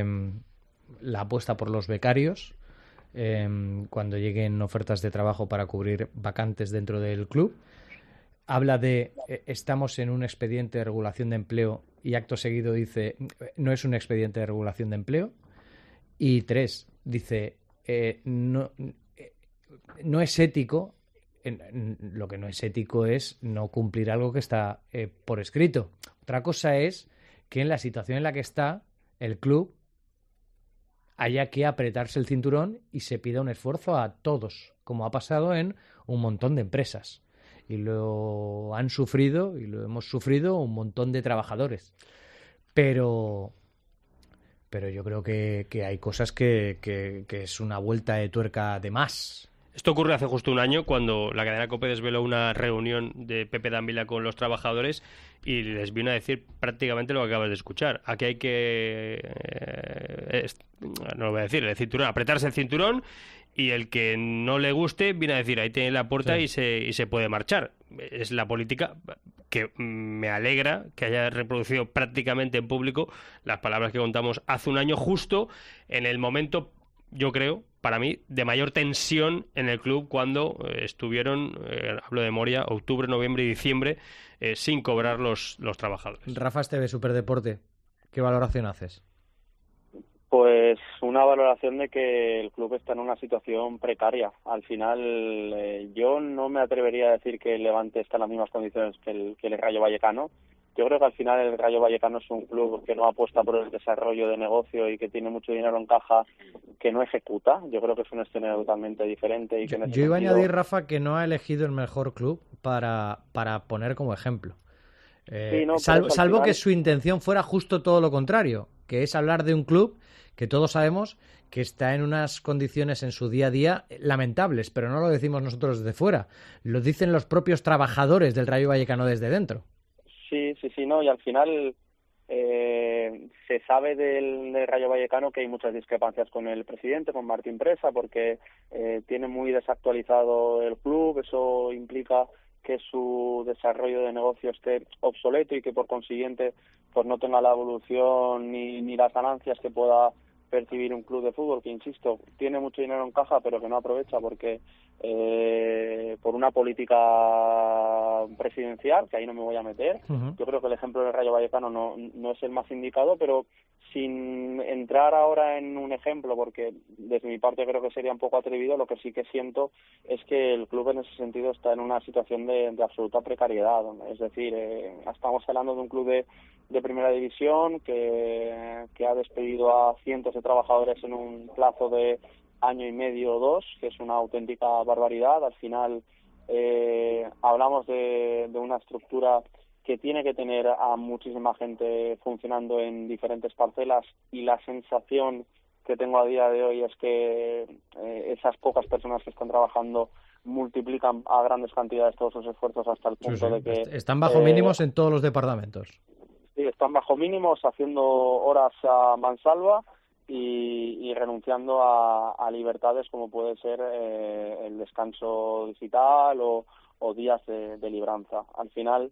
La apuesta por los becarios, cuando lleguen ofertas de trabajo para cubrir vacantes dentro del club. Habla de estamos en un expediente de regulación de empleo, y acto seguido dice no es un expediente de regulación de empleo. Y 3, dice no es ético. Lo que no es ético es no cumplir algo que está por escrito. Otra cosa es que en la situación en la que está el club haya que apretarse el cinturón y se pida un esfuerzo a todos, como ha pasado en un montón de empresas. Y lo han sufrido, y lo hemos sufrido un montón de trabajadores. Pero yo creo que hay cosas que es una vuelta de tuerca de más. Esto ocurrió hace justo un año cuando la cadena COPE desveló una reunión de Pepe Dávila con los trabajadores y les vino a decir prácticamente lo que acabas de escuchar. Aquí hay que, no lo voy a decir, el cinturón, apretarse el cinturón, y el que no le guste viene a decir ahí tiene la puerta y se puede marchar. Es la política que me alegra que haya reproducido prácticamente en público las palabras que contamos hace un año, justo en el momento, yo creo, para mí, de mayor tensión en el club, cuando estuvieron, hablo de memoria, octubre, noviembre y diciembre, sin cobrar los trabajadores. Rafa Esteve, Superdeporte, ¿qué valoración haces? Pues una valoración de que el club está en una situación precaria. Al final, yo no me atrevería a decir que el Levante está en las mismas condiciones que el Rayo Vallecano. Yo creo que al final el Rayo Vallecano es un club que no apuesta por el desarrollo de negocio y que tiene mucho dinero en caja, que no ejecuta. Yo creo que es un escenario totalmente diferente. Y que yo iba a añadir, Rafa, que no ha elegido el mejor club para poner como ejemplo. Salvo que su intención fuera justo todo lo contrario, que es hablar de un club que todos sabemos que está en unas condiciones en su día a día lamentables, pero no lo decimos nosotros desde fuera, lo dicen los propios trabajadores del Rayo Vallecano desde dentro. Sí, no, y al final se sabe del Rayo Vallecano que hay muchas discrepancias con el presidente, con Martín Presa, porque tiene muy desactualizado el club. Eso implica que su desarrollo de negocio esté obsoleto y que por consiguiente pues no tenga la evolución ni las ganancias que pueda percibir un club de fútbol, que insisto, tiene mucho dinero en caja pero que no aprovecha porque por una política presidencial, que ahí no me voy a meter. Yo creo que el ejemplo del Rayo Vallecano no es el más indicado, pero sin entrar ahora en un ejemplo, porque desde mi parte creo que sería un poco atrevido, lo que sí que siento es que el club en ese sentido está en una situación de absoluta precariedad. Es decir, estamos hablando de un club de primera división que ha despedido a cientos de trabajadores en un plazo de año y medio o dos, que es una auténtica barbaridad. Al final hablamos de una estructura que tiene que tener a muchísima gente funcionando en diferentes parcelas, y la sensación que tengo a día de hoy es que esas pocas personas que están trabajando multiplican a grandes cantidades todos sus esfuerzos hasta el punto de que... Están bajo mínimos en todos los departamentos. Sí, están bajo mínimos, haciendo horas a mansalva y renunciando a libertades como puede ser el descanso digital o días de libranza. Al final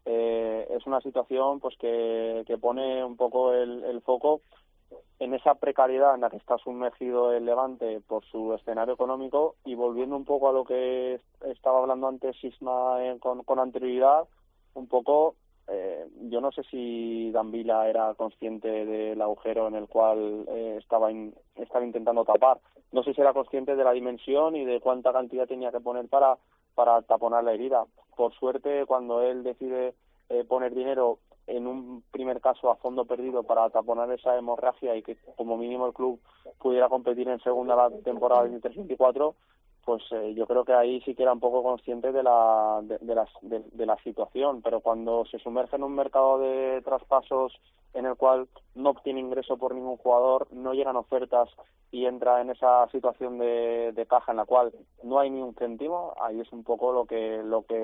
es una situación pues que pone un poco el foco en esa precariedad en la que está sumergido el Levante por su escenario económico. Y volviendo un poco a lo que estaba hablando antes Isma con anterioridad, un poco yo no sé si Dávila era consciente del agujero en el cual estaba intentando tapar. No sé si era consciente de la dimensión y de cuánta cantidad tenía que poner para taponar la herida. Por suerte, cuando él decide poner dinero en un primer caso a fondo perdido para taponar esa hemorragia y que como mínimo el club pudiera competir en segunda la temporada 23-24, pues yo creo que ahí sí que era un poco consciente de la situación. Pero cuando se sumerge en un mercado de traspasos en el cual no obtiene ingreso por ningún jugador, no llegan ofertas y entra en esa situación de caja en la cual no hay ni un céntimo, ahí es un poco lo que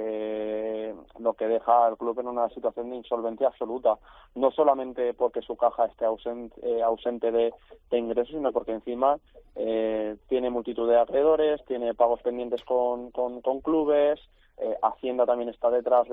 deja al club en una situación de insolvencia absoluta, no solamente porque su caja esté ausente de ingresos, sino porque encima tiene multitud de acreedores, tiene pagos pendientes con clubes. Hacienda también está detrás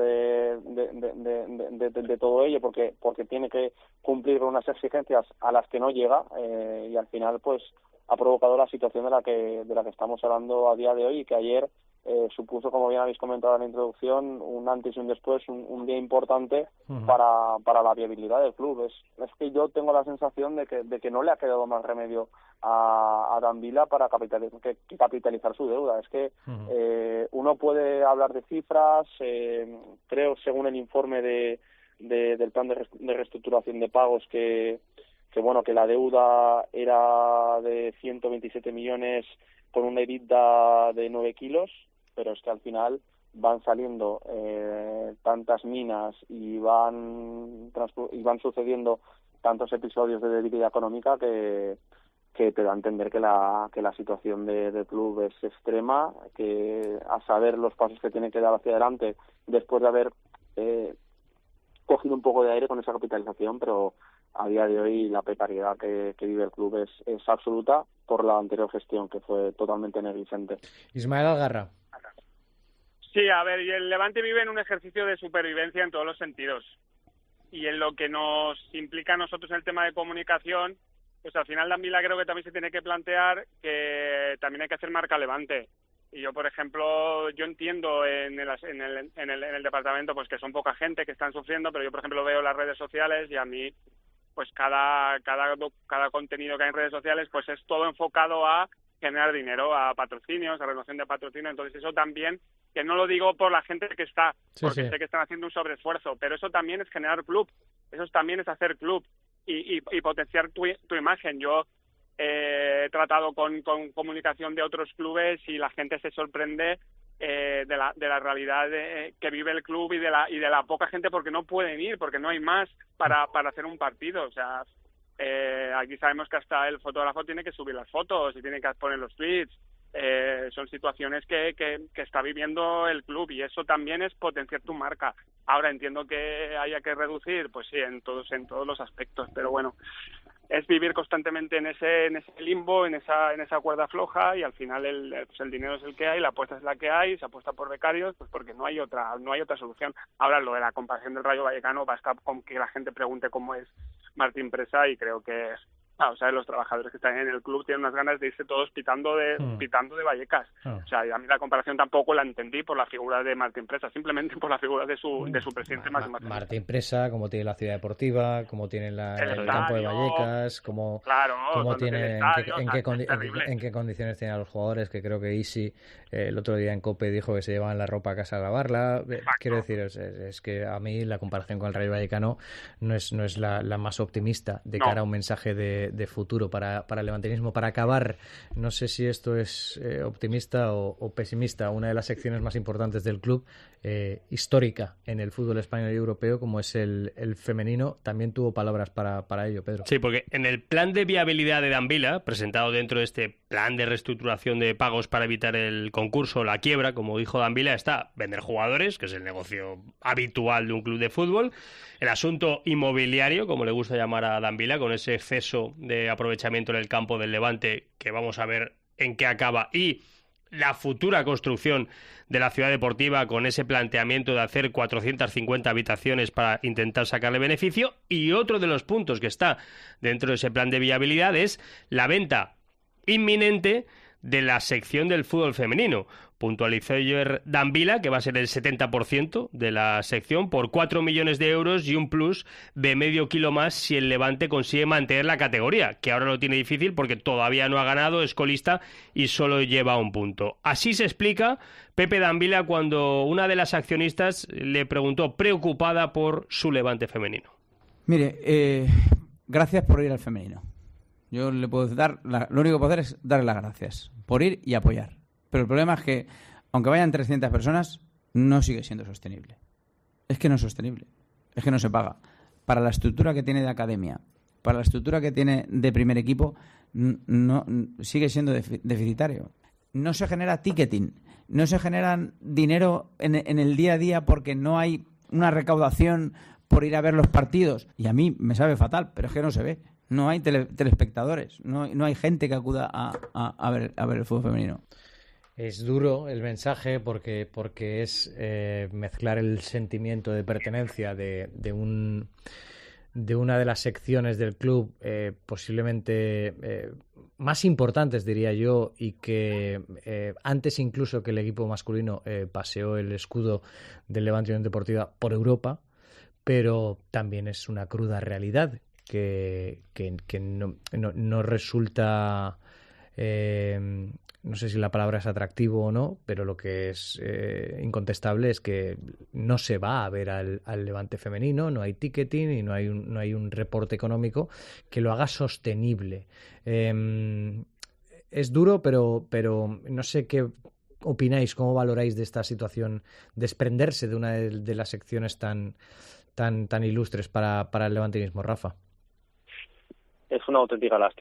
de todo ello porque tiene que cumplir con unas exigencias a las que no llega, y al final pues ha provocado la situación de la que estamos hablando a día de hoy, y que ayer supuso, como bien habéis comentado en la introducción, un antes y un después, un día importante para la viabilidad del club. Es que yo tengo la sensación de que no le ha quedado más remedio a Dávila para capitalizar su deuda. Es que uno puede hablar de cifras, creo, según el informe del plan de reestructuración de pagos, que la deuda era de 127 millones con una EBITDA de 9 kilos, pero es que al final van saliendo tantas minas y van sucediendo tantos episodios de debilidad económica que que te da a entender que la situación del club es extrema, que a saber los pasos que tiene que dar hacia adelante después de haber cogido un poco de aire con esa capitalización, pero a día de hoy la precariedad que vive el club es absoluta por la anterior gestión, que fue totalmente negligente. Ismael Algarra. Sí, a ver, y el Levante vive en un ejercicio de supervivencia en todos los sentidos. Y en lo que nos implica a nosotros en el tema de comunicación, pues al final Danvila creo que también se tiene que plantear que también hay que hacer marca Levante. Y yo, por ejemplo, yo entiendo en el departamento pues que son poca gente que están sufriendo, pero yo, por ejemplo, veo las redes sociales y a mí pues cada contenido que hay en redes sociales pues es todo enfocado a generar dinero, a patrocinios, a renovación de patrocinio. Entonces eso también, que no lo digo por la gente que está, porque sé que están haciendo un sobreesfuerzo, pero eso también es generar club, eso también es hacer club y potenciar tu imagen. Yo he tratado con comunicación de otros clubes y la gente se sorprende de la realidad que vive el club y de la poca gente, porque no pueden ir, porque no hay más para hacer un partido. O sea, aquí sabemos que hasta el fotógrafo tiene que subir las fotos y tiene que poner los tweets. Son situaciones que está viviendo el club y eso también es potenciar tu marca. Ahora entiendo que haya que reducir, pues sí, en todos los aspectos, pero bueno, es vivir constantemente en ese limbo, en esa cuerda floja, y al final el dinero es el que hay, la apuesta es la que hay, se apuesta por becarios, pues porque no hay otra solución. Ahora lo de la comparación del Rayo Vallecano basta con que la gente pregunte cómo es Martín Presa y creo que o sea, los trabajadores que están en el club tienen unas ganas de irse todos pitando de Vallecas. O sea, a mí la comparación tampoco la entendí por la figura de Martín Presa, simplemente por la figura de su presidente máximo. Martín Presa, como tiene la ciudad deportiva, como tiene el campo de Vallecas, tiene en qué condiciones tienen a los jugadores, que creo que Isi el otro día en COPE dijo que se llevaban la ropa a casa a lavarla. Quiero decir, es que a mí la comparación con el Rayo Vallecano no es la más optimista de cara a un mensaje de futuro para el levantinismo. Para acabar, no sé si esto es optimista o pesimista, una de las secciones más importantes del club, histórica en el fútbol español y europeo, como es el femenino, también tuvo palabras para ello, Pedro. Sí, porque en el plan de viabilidad de Danvila, presentado dentro de este plan de reestructuración de pagos para evitar el concurso, la quiebra, como dijo Danvila, está vender jugadores, que es el negocio habitual de un club de fútbol, el asunto inmobiliario, como le gusta llamar a Danvila, con ese exceso de aprovechamiento en el campo del Levante, que vamos a ver en qué acaba, y la futura construcción de la ciudad deportiva con ese planteamiento de hacer 450 habitaciones para intentar sacarle beneficio. Y otro de los puntos que está dentro de ese plan de viabilidad es la venta inminente de la sección del fútbol femenino. Puntualizó ayer Danvila que va a ser el 70% de la sección por 4 millones de euros y un plus de medio kilo más si el Levante consigue mantener la categoría, que ahora lo tiene difícil porque todavía no ha ganado, es colista y solo lleva un punto. Así se explica Pepe Danvila cuando una de las accionistas le preguntó preocupada por su Levante femenino. Mire, gracias por ir al femenino. Yo le puedo dar, lo único que puedo hacer es darle las gracias por ir y apoyar. Pero el problema es que, aunque vayan 300 personas, no sigue siendo sostenible. Es que no es sostenible. Es que no se paga. Para la estructura que tiene de academia, para la estructura que tiene de primer equipo, no sigue siendo deficitario. No se genera ticketing, no se generan dinero en el día a día porque no hay una recaudación por ir a ver los partidos. Y a mí me sabe fatal, pero es que no se ve. No hay telespectadores, no hay gente que acuda a ver el fútbol femenino. Es duro el mensaje porque es mezclar el sentimiento de pertenencia de una de las secciones del club posiblemente más importantes, diría yo, y que antes incluso que el equipo masculino paseó el escudo del Levante Unión Deportiva por Europa, pero también es una cruda realidad que no resulta... no sé si la palabra es atractivo o no, pero lo que es incontestable es que no se va a ver al Levante femenino, no hay ticketing y no hay un reporte económico que lo haga sostenible. Es duro, pero no sé qué opináis, cómo valoráis de esta situación, desprenderse de una de las secciones tan ilustres para el levantinismo, Rafa. Es una auténtica lástima.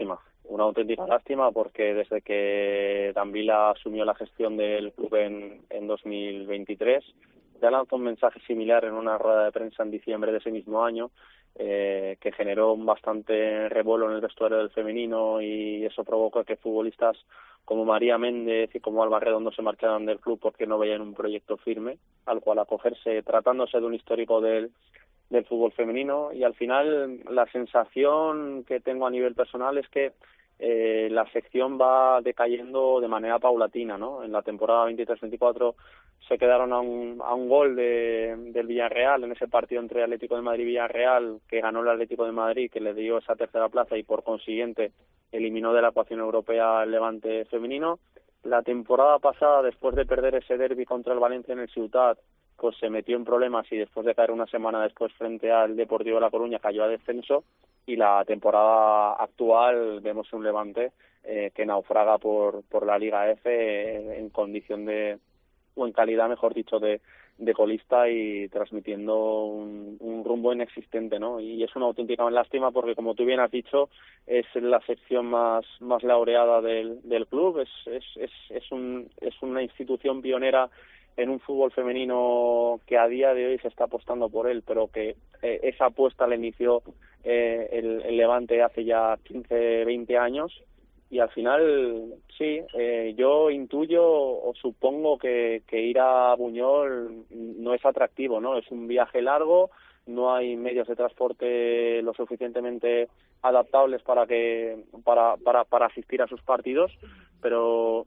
una auténtica lástima, porque desde que Danvila asumió la gestión del club en 2023, ya lanzó un mensaje similar en una rueda de prensa en diciembre de ese mismo año, que generó un bastante revuelo en el vestuario del femenino, y eso provocó que futbolistas como María Méndez y como Alba Redondo se marcharan del club porque no veían un proyecto firme al cual acogerse, tratándose de un histórico del fútbol femenino. Y al final la sensación que tengo a nivel personal es que la sección va decayendo de manera paulatina, ¿no? En la temporada 23-24 se quedaron a un gol del Villarreal en ese partido entre Atlético de Madrid y Villarreal, que ganó el Atlético de Madrid, que le dio esa tercera plaza y por consiguiente eliminó de la ecuación europea el Levante femenino. La temporada pasada, después de perder ese derbi contra el Valencia en el Ciutat, pues se metió en problemas y después de caer una semana después frente al Deportivo de La Coruña cayó a descenso. Y la temporada actual vemos un Levante que naufraga por la Liga F en condición o en calidad, mejor dicho, de colista, y transmitiendo un rumbo inexistente, ¿no? Y es una auténtica lástima porque, como tú bien has dicho, es la sección más laureada del club. Es una institución pionera en un fútbol femenino que a día de hoy se está apostando por él, pero que esa apuesta la inició el Levante hace ya 15, 20 años, y al final sí, yo intuyo o supongo que ir a Buñol no es atractivo, ¿no? Es un viaje largo, no hay medios de transporte lo suficientemente adaptables para asistir a sus partidos, pero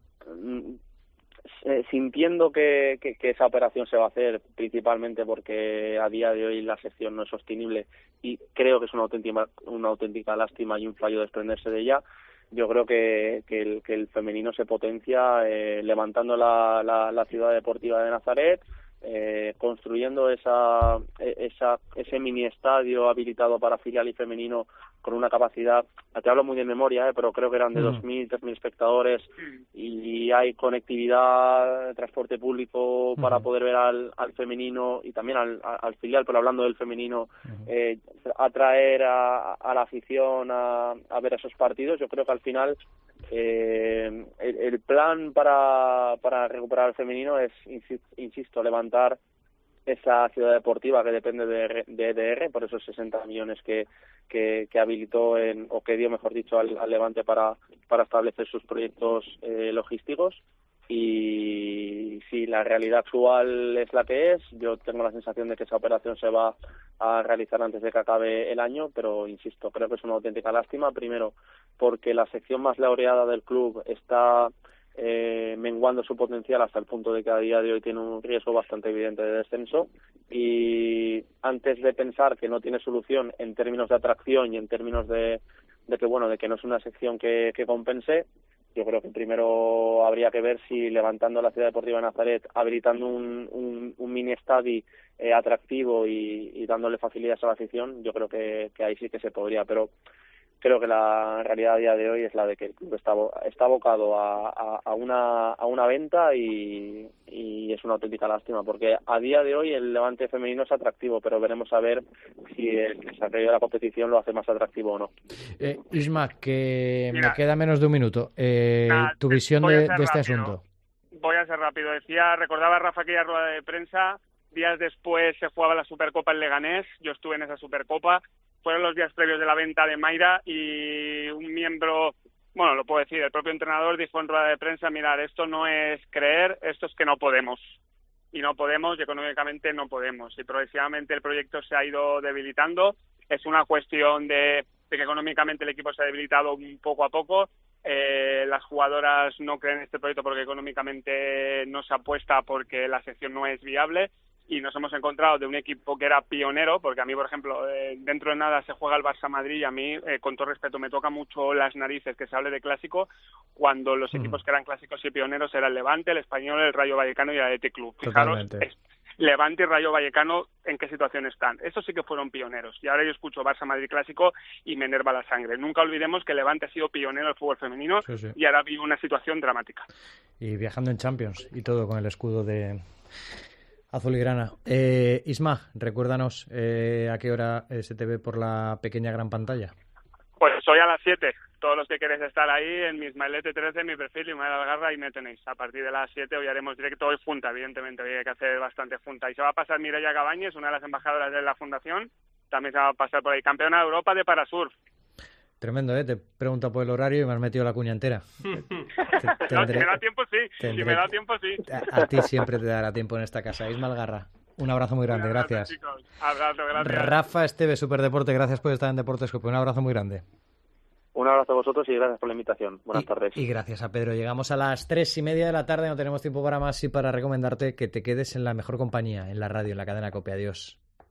sintiendo que esa operación se va a hacer, principalmente porque a día de hoy la sección no es sostenible, y creo que es una auténtica lástima y un fallo desprenderse de ella. Yo creo que el femenino se potencia levantando la ciudad deportiva de Nazaret, construyendo ese mini estadio habilitado para filial y femenino con una capacidad, te hablo muy de memoria, pero creo que eran de 2.000, 3.000 espectadores, y hay conectividad, transporte público para poder ver al femenino y también al filial, pero hablando del femenino, atraer a la afición a ver esos partidos. Yo creo que al final el plan para recuperar el femenino es, insisto, levantar esa ciudad deportiva que depende de EDR, por esos 60 millones que habilitó o que dio, mejor dicho, al Levante para establecer sus proyectos logísticos. Y sí, la realidad actual es la que es. Yo tengo la sensación de que esa operación se va a realizar antes de que acabe el año, pero insisto, creo que es una auténtica lástima, primero porque la sección más laureada del club está menguando su potencial hasta el punto de que a día de hoy tiene un riesgo bastante evidente de descenso, y antes de pensar que no tiene solución en términos de atracción y en términos de que no es una sección que compense, yo creo que primero habría que ver si levantando la Ciudad Deportiva de Nazaret, habilitando un mini estadio atractivo y dándole facilidades a la afición, yo creo que ahí sí que se podría, pero creo que la realidad a día de hoy es la de que el club está abocado a una venta, y es una auténtica lástima, porque a día de hoy el Levante femenino es atractivo, pero veremos a ver si el desarrollo de la competición lo hace más atractivo o no. Isma, que me queda menos de un minuto. Tu visión de este asunto. Voy a ser rápido. Recordaba Rafa aquella rueda de prensa, días después se jugaba la Supercopa en Leganés, yo estuve en esa Supercopa. Fueron los días previos de la venta de Mayra, y un miembro, bueno, lo puedo decir, el propio entrenador dijo en rueda de prensa: mirad, esto no es creer, esto es que no podemos. Y no podemos, y económicamente no podemos. Y progresivamente el proyecto se ha ido debilitando. Es una cuestión de que económicamente el equipo se ha debilitado poco a poco. Las jugadoras no creen en este proyecto porque económicamente no se apuesta, porque la sección no es viable. Y nos hemos encontrado de un equipo que era pionero, porque a mí, por ejemplo, dentro de nada se juega el Barça-Madrid, y a mí, con todo respeto, me toca mucho las narices que se hable de clásico, cuando los equipos que eran clásicos y pioneros eran el Levante, el Español, el Rayo Vallecano y el Athletic Club. Fijaros, Levante y Rayo Vallecano, ¿en qué situación están? Esos sí que fueron pioneros. Y ahora yo escucho Barça-Madrid clásico y me enerva la sangre. Nunca olvidemos que Levante ha sido pionero del fútbol femenino, y ahora vive una situación dramática. Y viajando en Champions y todo con el escudo de azul y grana. Isma, recuérdanos a qué hora se te ve por la pequeña gran pantalla. Pues hoy a las 7, todos los que queréis estar ahí en mi Ismaelete 13, en mi perfil, Ismael Algarra, ahí me tenéis. A partir de las 7 hoy haremos directo, hoy junta, evidentemente, hoy hay que hacer bastante junta. Y se va a pasar Mireia Cabañes, una de las embajadoras de la Fundación, también se va a pasar por ahí, campeona de Europa de Parasurf. Tremendo, ¿eh? Te pregunto por el horario y me has metido la cuña entera. No, si me da tiempo, sí. Si me da tiempo, sí. A ti siempre te dará tiempo en esta casa. Ismael Algarra, un abrazo muy grande, gracias. Chicos. Abrazo, gracias. Rafa Esteve, Superdeporte, gracias por estar en Deportescope. Un abrazo muy grande. Un abrazo a vosotros y gracias por la invitación. Buenas tardes. Y gracias a Pedro. Llegamos a las 3:30 de la tarde, no tenemos tiempo para más y para recomendarte que te quedes en la mejor compañía, en la radio, en la cadena COPE. Adiós.